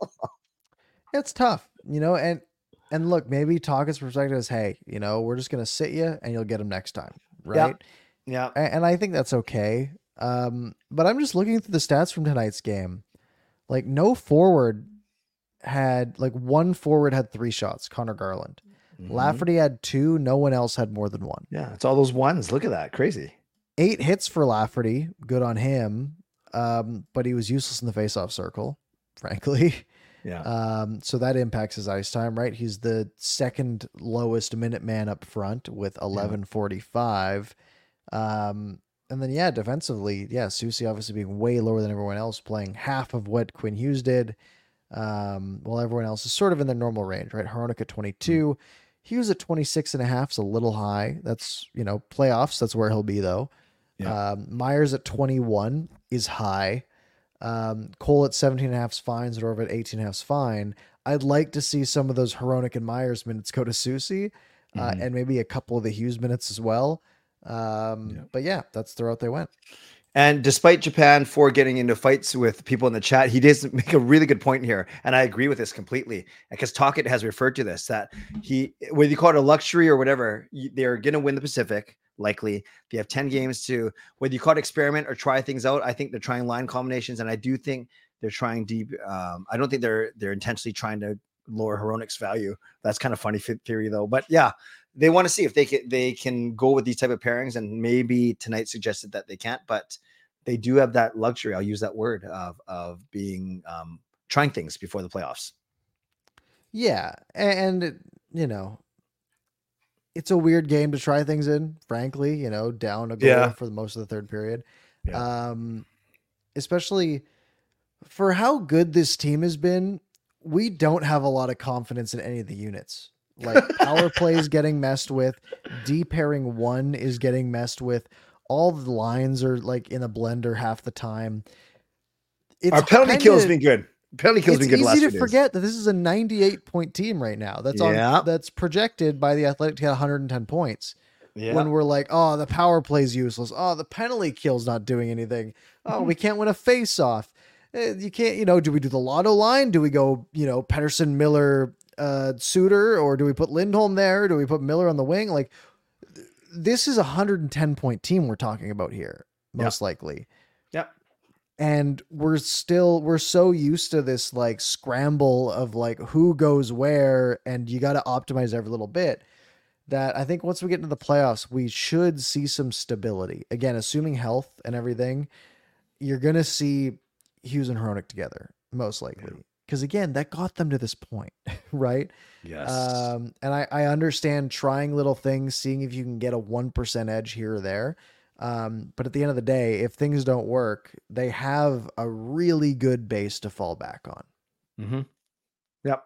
It's tough, you know, and and look, maybe Talkett's perspective is, hey, you know, we're just gonna sit you and you'll get him next time, right? Yeah, yeah. And, and I think that's okay. Um, but I'm just looking through the stats from tonight's game. Like no forward had like one forward had three shots, Connor Garland. Mhm. Lafferty had two. No one else had more than one. Yeah, it's all those ones. Look at that. Crazy. Eight hits for Lafferty. Good on him. Um, but he was useless in the faceoff circle, frankly. Yeah. Um, so that impacts his ice time, right? He's the second lowest minute man up front with eleven forty-five. Um, and then, yeah, defensively, yeah, Susie obviously being way lower than everyone else, playing half of what Quinn Hughes did, um, while everyone else is sort of in their normal range, right? Hronek at twenty-two. Hughes at twenty-six and a half is a little high. That's, you know, playoffs. That's where he'll be, though. Yeah. Um, Myers at twenty-one is high. Um, Cole at seventeen and a half is fine. Zadorov at eighteen and a half is fine. I'd like to see some of those Hronek and Myers minutes go to Susie, uh, Mhm. and maybe a couple of the Hughes minutes as well. Um, Yeah. But yeah, that's the route they went. And despite Japan for getting into fights with people in the chat, he does make a really good point here. And I agree with this completely. Because Talkit has referred to this, that he, whether you call it a luxury or whatever, you- they're going to win the Pacific, likely. They have ten games to, whether you call it experiment or try things out, I think they're trying line combinations. And I do think they're trying deep. Um, I don't think they're they're intentionally trying to lower Hronek's value. That's kind of funny theory, though. But yeah, they want to see if they can they can go with these type of pairings, and maybe tonight suggested that they can't, but they do have that luxury. I'll use that word of of being um, trying things before the playoffs. Yeah, and you know, it's a weird game to try things in. Frankly, you know, down a goal Yeah. for most of the third period, Yeah. um, especially for how good this team has been. We don't have a lot of confidence in any of the units. Like power play is getting messed with. D pairing one is getting messed with. All the lines are like in a blender half the time. It's Our penalty kinda, kill's been good. Penalty kill's it's been good. easy Last to forget that this is a ninety-eight point team right now. That's Yeah. on. That's projected by the Athletic to get one hundred ten points. Yeah. When we're like, oh, the power play's useless. Oh, the penalty kill's not doing anything. Oh, we can't win a face off. You can't, you know, do we do the lotto line? Do we go, you know, Pedersen, Miller, uh, Suter, or do we put Lindholm there? Do we put Miller on the wing? Like, this is a one hundred ten point team we're talking about here, most likely. Yep. And we're still, we're so used to this like scramble of like who goes where, and you got to optimize every little bit, that I think once we get into the playoffs, we should see some stability. Again, assuming health and everything, you're going to see Hughes and Hronek together, most likely. Because again, that got them to this point, right? Yes. Um, and I, I understand trying little things, seeing if you can get a one percent edge here or there. Um, but at the end of the day, if things don't work, they have a really good base to fall back on. Mm-hmm. Yep.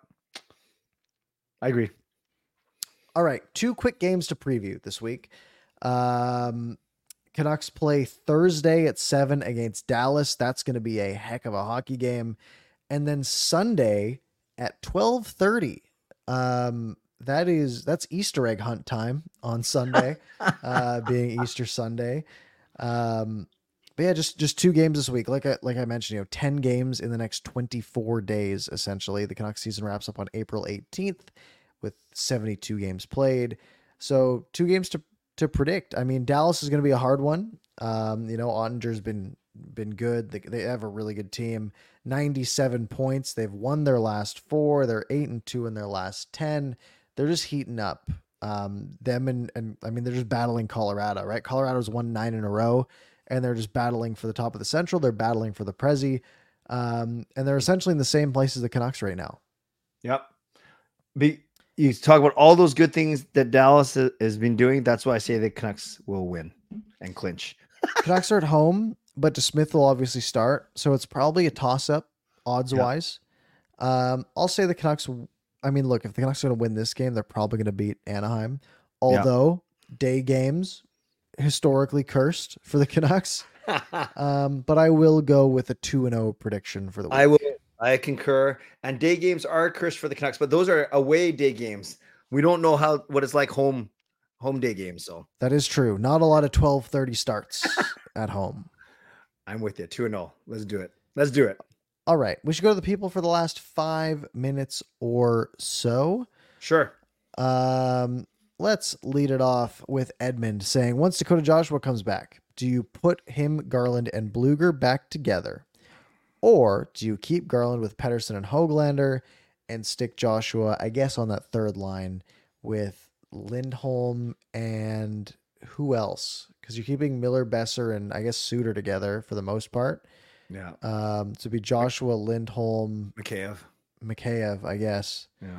I agree. All right, two quick games to preview this week. Um, Canucks play Thursday at seven against Dallas. That's going to be a heck of a hockey game. And then Sunday at twelve thirty. Um, that is, that's Easter egg hunt time on Sunday, uh, being Easter Sunday. Um, but yeah, just, just two games this week. Like I, like I mentioned, you know, ten games in the next twenty-four days, essentially. The Canucks season wraps up on April eighteenth with seventy-two games played. So two games to, to predict. I mean, Dallas is going to be a hard one. Um, you know, Ottinger's been, been good. They, they have a really good team, ninety-seven points. They've won their last four. They're eight and two in their last ten. They're just heating up. Um, them and, and I mean, they're just battling Colorado, right? Colorado's won nine in a row, and they're just battling for the top of the Central. They're battling for the Prezi. Um, and they're essentially in the same place as the Canucks right now. Yep. Be, you talk about all those good things that Dallas has been doing. That's why I say the Canucks will win and clinch. Canucks are at home, but DeSmith will obviously start. So it's probably a toss up odds wise. Yeah. Um, I'll say the Canucks. I mean, look, if the Canucks are going to win this game, they're probably going to beat Anaheim. Although yeah. day games historically cursed for the Canucks. um, but I will go with a two and oh prediction for the week. I will. I concur. And day games are cursed for the Canucks, but those are away day games. We don't know how what it's like home home day games. So that is true. Not a lot of twelve thirty starts at home. I'm with you. two and oh. Let's do it. Let's do it. All right. We should go to the people for the last five minutes or so. Sure. Um, let's lead it off with Edmund saying, once Dakota Joshua comes back, do you put him, Garland, and Bluger back together? Or do you keep Garland with Pedersen and Höglander and stick Joshua, I guess, on that third line with Lindholm and who else? Because you're keeping Miller, Besser, and I guess Suter together for the most part. Yeah. Um, to be Joshua, Lindholm, Mikheyev. Mikheyev, I guess. Yeah.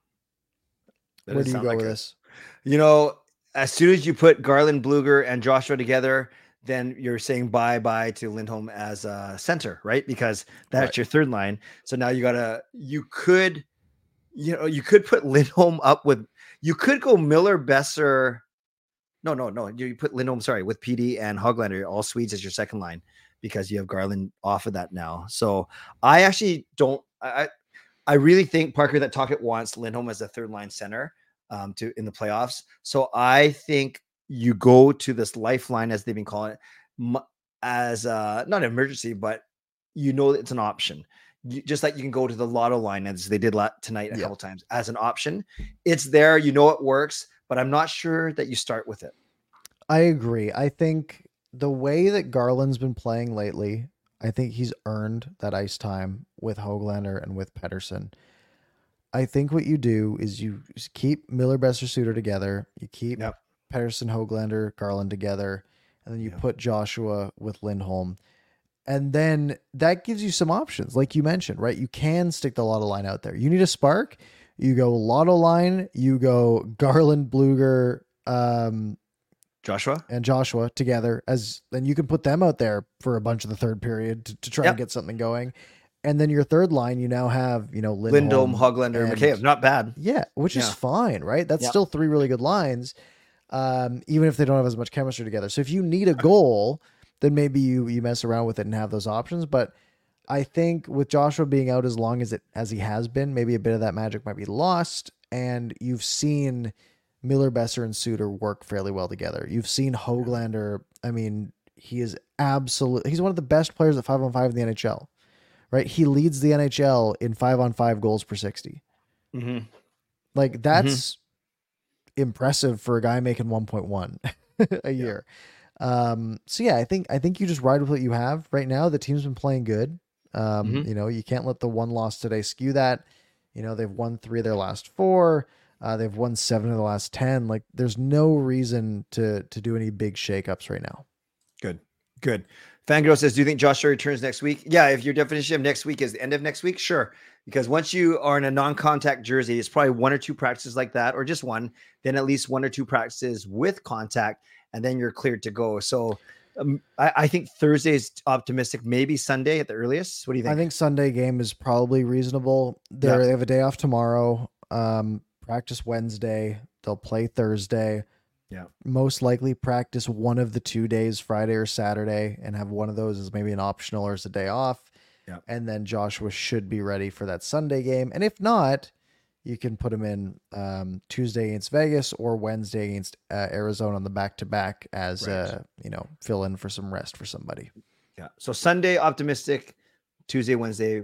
That Where doesn't do you sound go like with a- this? You know, as soon as you put Garland, Bluger, and Joshua together, then you're saying bye bye to Lindholm as a center, right? Because that's Right. your third line. So now you gotta, you could, you know, you could put Lindholm up with, you could go Miller, Besser. No, no, no. You put Lindholm, sorry, with P D and Hoglander, all Swedes as your second line because you have Garland off of that now. So I actually don't, I, I I really think Parker that Tocchet wants Lindholm as a third line center um, to in the playoffs. So I think you go to this lifeline, as they've been calling it, m- as uh, not an emergency, but you know it's an option. You, just like you can go to the lotto line as they did la- tonight a Yeah. couple times as an option. It's there, you know it works, but I'm not sure that you start with it. I agree. I think the way that Garland's been playing lately, I think he's earned that ice time with Hoglander and with Pedersen. I think what you do is you s- keep Miller, Besser, Suter together. You keep Yep. Pedersen, Hoglander, Garland together, and then you Yep. put Joshua with Lindholm. And then that gives you some options, like you mentioned, right? You can stick the Lotto line out there. You need a spark. You go Lotto line. You go Garland, Bluger, um, Joshua? and Joshua together as then you can put them out there for a bunch of the third period to, to try Yep. and get something going. And then your third line, you now have, you know, Lindholm, Lindholm, Hoglander, and- Mikheyev. Not bad. yeah, which is Yeah. fine, right? That's Yep. still three really good lines, um, even if they don't have as much chemistry together. So if you need a goal, then maybe you you mess around with it and have those options. But I think with Joshua being out as long as it as he has been, maybe a bit of that magic might be lost. And you've seen Miller, Besser, and Suter work fairly well together. You've seen Hoglander. I mean, he is absolute. He's one of the best players at five on five in the N H L, right? He leads the N H L in five on five goals per sixty. Mm-hmm. Like that's impressive for a guy making one point one a year. Um, so yeah, I think, I think you just ride with what you have right now. The team's been playing good. Um, Mhm. you know, you can't let the one loss today skew that. You know, they've won three of their last four. Uh, they've won seven of the last ten. Like there's no reason to, to do any big shakeups right now. Good. Good. Fangirl says, do you think Joshua returns next week? Yeah, if your definition of next week is the end of next week, sure. Because once you are in a non-contact jersey, it's probably one or two practices like that, or just one, then at least one or two practices with contact, and then you're cleared to go. So um, I, I think Thursday is optimistic, maybe Sunday at the earliest. What do you think? I think Sunday game is probably reasonable. They're, Yeah. They have a day off tomorrow. Um, practice Wednesday. They'll play Thursday. Yeah. Most likely practice one of the two days, Friday or Saturday, and have one of those as maybe an optional or as a day off. Yeah. And then Joshua should be ready for that Sunday game. And if not, you can put him in um, Tuesday against Vegas or Wednesday against uh, Arizona on the back to back as Right. uh, you know, fill in for some rest for somebody. Yeah. So Sunday optimistic, Tuesday, Wednesday.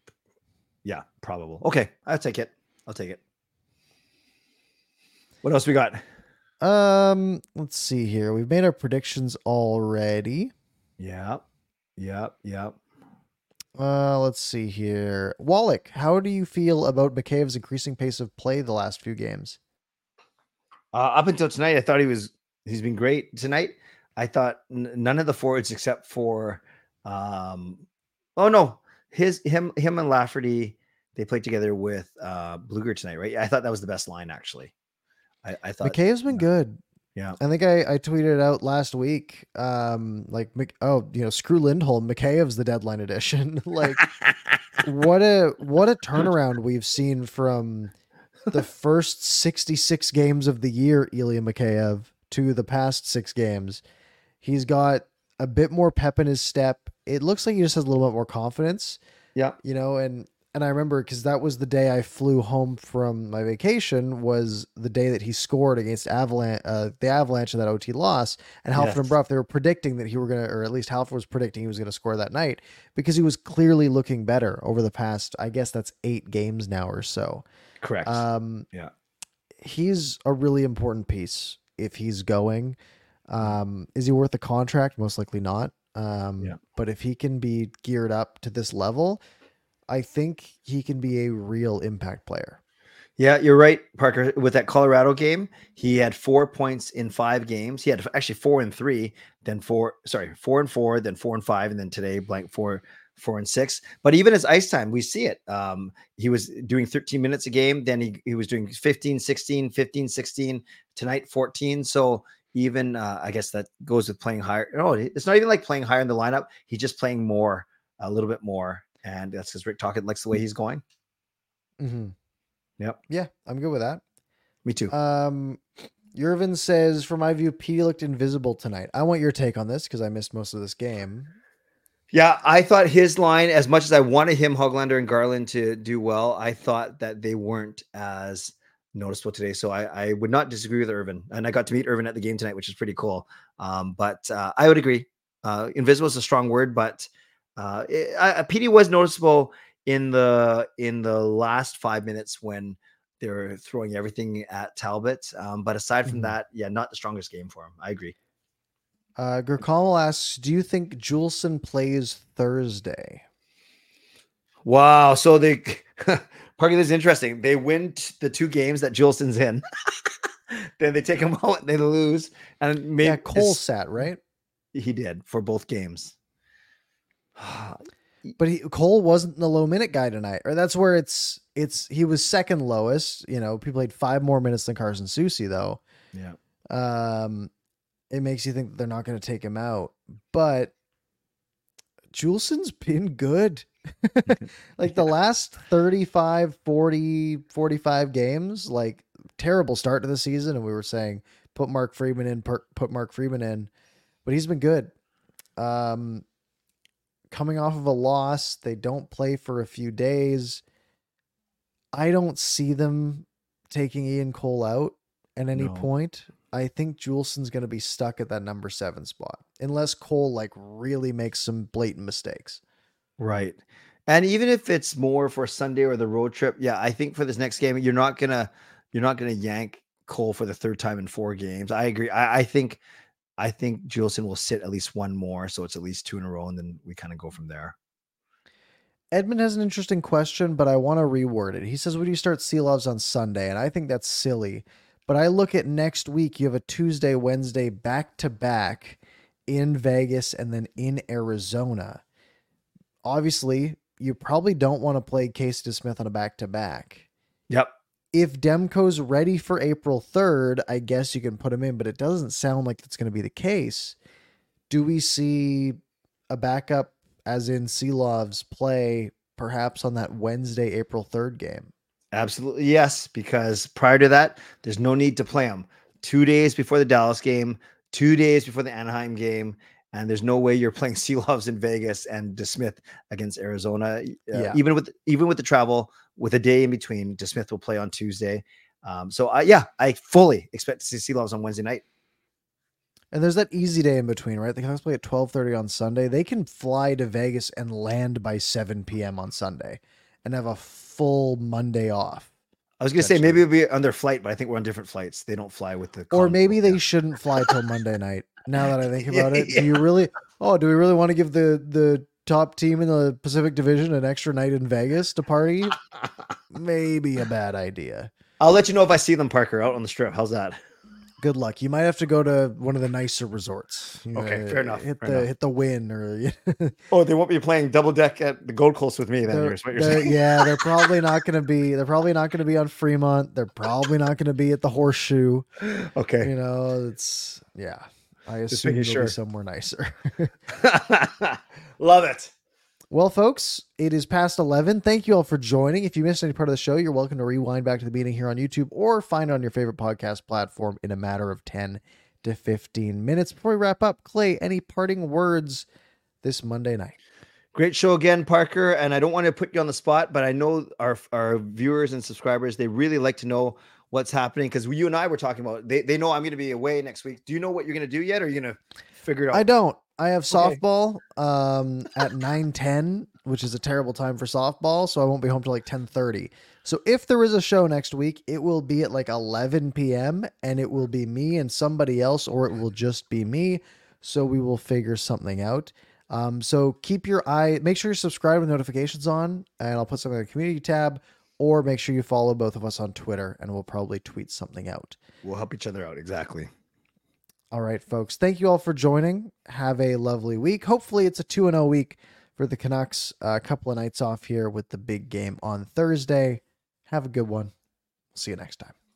Yeah, probable. Okay. I'll take it. I'll take it. What else we got? Um, let's see here. We've made our predictions already. Yeah. Yeah. Yeah. Uh, let's see here. Wallach, how do you feel about Mikheyev's increasing pace of play the last few games? Uh, up until tonight, I thought he was, he's been great tonight. I thought n- none of the forwards except for, um, oh no, his, him, him and Lafferty, they played together with uh, Bluger tonight, right? I thought that was the best line actually. I, I thought McKay's been good. Yeah. I think I, I tweeted it out last week. Um, like, Mc- oh, you know, screw Lindholm. Mikheyev's the deadline edition. Like, what a what a turnaround we've seen from the first sixty-six games of the year, Ilya Mikheyev, to the past six games. He's got a bit more pep in his step. It looks like he just has a little bit more confidence. Yeah. You know, and and I remember because that was the day I flew home from my vacation was the day that he scored against Avalanche, uh, the Avalanche in that O T loss. And Halford Yes. and Bruff, they were predicting that he were going to, or at least Halford was predicting he was going to score that night because he was clearly looking better over the past, I guess that's eight games now or so. Correct. Um, Yeah. He's a really important piece if he's going. Um, is he worth the contract? Most likely not. Um, Yeah. But if he can be geared up to this level, I think he can be a real impact player. Yeah, you're right, Parker. With that Colorado game, he had four points in five games. He had actually four and three, then four, sorry, four and four, then four and five, and then today blank four, four and six. But even his ice time, we see it. Um, he was doing thirteen minutes a game, then he, he was doing fifteen, sixteen, fifteen, sixteen, tonight fourteen. So even uh, I guess that goes with playing higher. No, it's not even like playing higher in the lineup. He's just playing more, a little bit more. And that's because Rick Tocchet likes the way he's going. Mm-hmm. Yep. Yeah, I'm good with that. Me too. Um, Yervin says, from my view, P looked invisible tonight. I want your take on this because I missed most of this game. Yeah, I thought his line, as much as I wanted him, Hoglander and Garland to do well, I thought that they weren't as noticeable today. So I, I would not disagree with Irvin. And I got to meet Irvin at the game tonight, which is pretty cool. Um, but uh, I would agree. Uh, invisible is a strong word, but uh, it, I, P D was noticeable in the in the last five minutes when they were throwing everything at Talbot. Um, but aside from mm-hmm. that, yeah, not the strongest game for him. I agree. Uh, Gerkamal asks, do you think Juleson plays Thursday? Wow. So they, Parker, this is interesting. They win t- the two games that Juleson's in. Then they take him out and they lose. And maybe yeah, Cole sat, right? He did for both games. But he, Cole wasn't the low minute guy tonight, or that's where it's, it's, he was second lowest, you know, he played five more minutes than Carson Soucy though. Yeah. Um, it makes you think that they're not going to take him out, but Juleson's been good. Like the last thirty-five, forty, forty-five games, like terrible start to the season. And we were saying, put Mark Freeman in, put Mark Freeman in, but he's been good. Um, coming off of a loss, they don't play for a few days. I don't see them taking Ian Cole out at any no. point. I think Juleson's going to be stuck at that number seven spot unless Cole like really makes some blatant mistakes. Right. And even if it's more for Sunday or the road trip, yeah, I think for this next game, you're not going to, you're not going to yank Cole for the third time in four games. I agree. I, I think, I think Juleson will sit at least one more. So it's at least two in a row. And then we kind of go from there. Edmund has an interesting question, but I want to reword it. He says, would you start Seelovs on Sunday? And I think that's silly. But I look at next week, you have a Tuesday, Wednesday, back-to-back in Vegas and then in Arizona. Obviously, you probably don't want to play Casey DeSmith on a back-to-back. Yep. If Demko's ready for April third, I guess you can put him in, but it doesn't sound like that's going to be the case. Do we see a backup, as in Seelovs, play perhaps on that Wednesday, April third game? Absolutely, yes, because prior to that, there's no need to play them. Two days before the Dallas game, two days before the Anaheim game, and there's no way you're playing Seelovs in Vegas and DeSmith against Arizona. Uh, yeah. Even with even with the travel, with a day in between, DeSmith will play on Tuesday. Um, so, uh, yeah, I fully expect to see Seelovs on Wednesday night. And there's that easy day in between, right? The Canucks play at twelve thirty on Sunday. They can fly to Vegas and land by seven p.m. on Sunday and have a full Monday off. I was going to say maybe it'll be on their flight, but I think we're on different flights. They don't fly with the. Or maybe they shouldn't fly till Monday night. Now that I think about it, yeah. do you really? Oh, do we really want to give the the top team in the Pacific Division an extra night in Vegas to party? Maybe a bad idea. I'll let you know if I see them, Parker, out on the strip. How's that? Good luck. You might have to go to one of the nicer resorts. You okay, know, fair enough. Hit fair the enough. hit the Wynn or. Oh, they won't be playing double deck at the Gold Coast with me. Then here's what you're saying. Yeah, they're probably not going to be. They're probably not going to be on Fremont. They're probably not going to be at the Horseshoe. Okay. You know, it's yeah. I assume it'll sure. be somewhere nicer. Love it. Well, folks, it is past eleven. Thank you all for joining. If you missed any part of the show, you're welcome to rewind back to the beginning here on YouTube or find it on your favorite podcast platform in a matter of ten to fifteen minutes. Before we wrap up, Clay, any parting words this Monday night? Great show again, Parker. And I don't want to put you on the spot, but I know our, our viewers and subscribers, they really like to know what's happening because you and I were talking about, they, they know I'm going to be away next week. Do you know what you're going to do yet? Or are you going to figure it out? I don't. I have softball okay. um, at nine ten, which is a terrible time for softball, so I won't be home till like ten thirty. So if there is a show next week, it will be at like eleven p.m., and it will be me and somebody else, or it will just be me, so we will figure something out. Um, so keep your eye, make sure you're subscribed with notifications on, and I'll put something in the community tab, or make sure you follow both of us on Twitter, and we'll probably tweet something out. We'll help each other out. Exactly. All right, folks. Thank you all for joining. Have a lovely week. Hopefully it's a two and oh week for the Canucks. Uh, a couple of nights off here with the big game on Thursday. Have a good one. See you next time.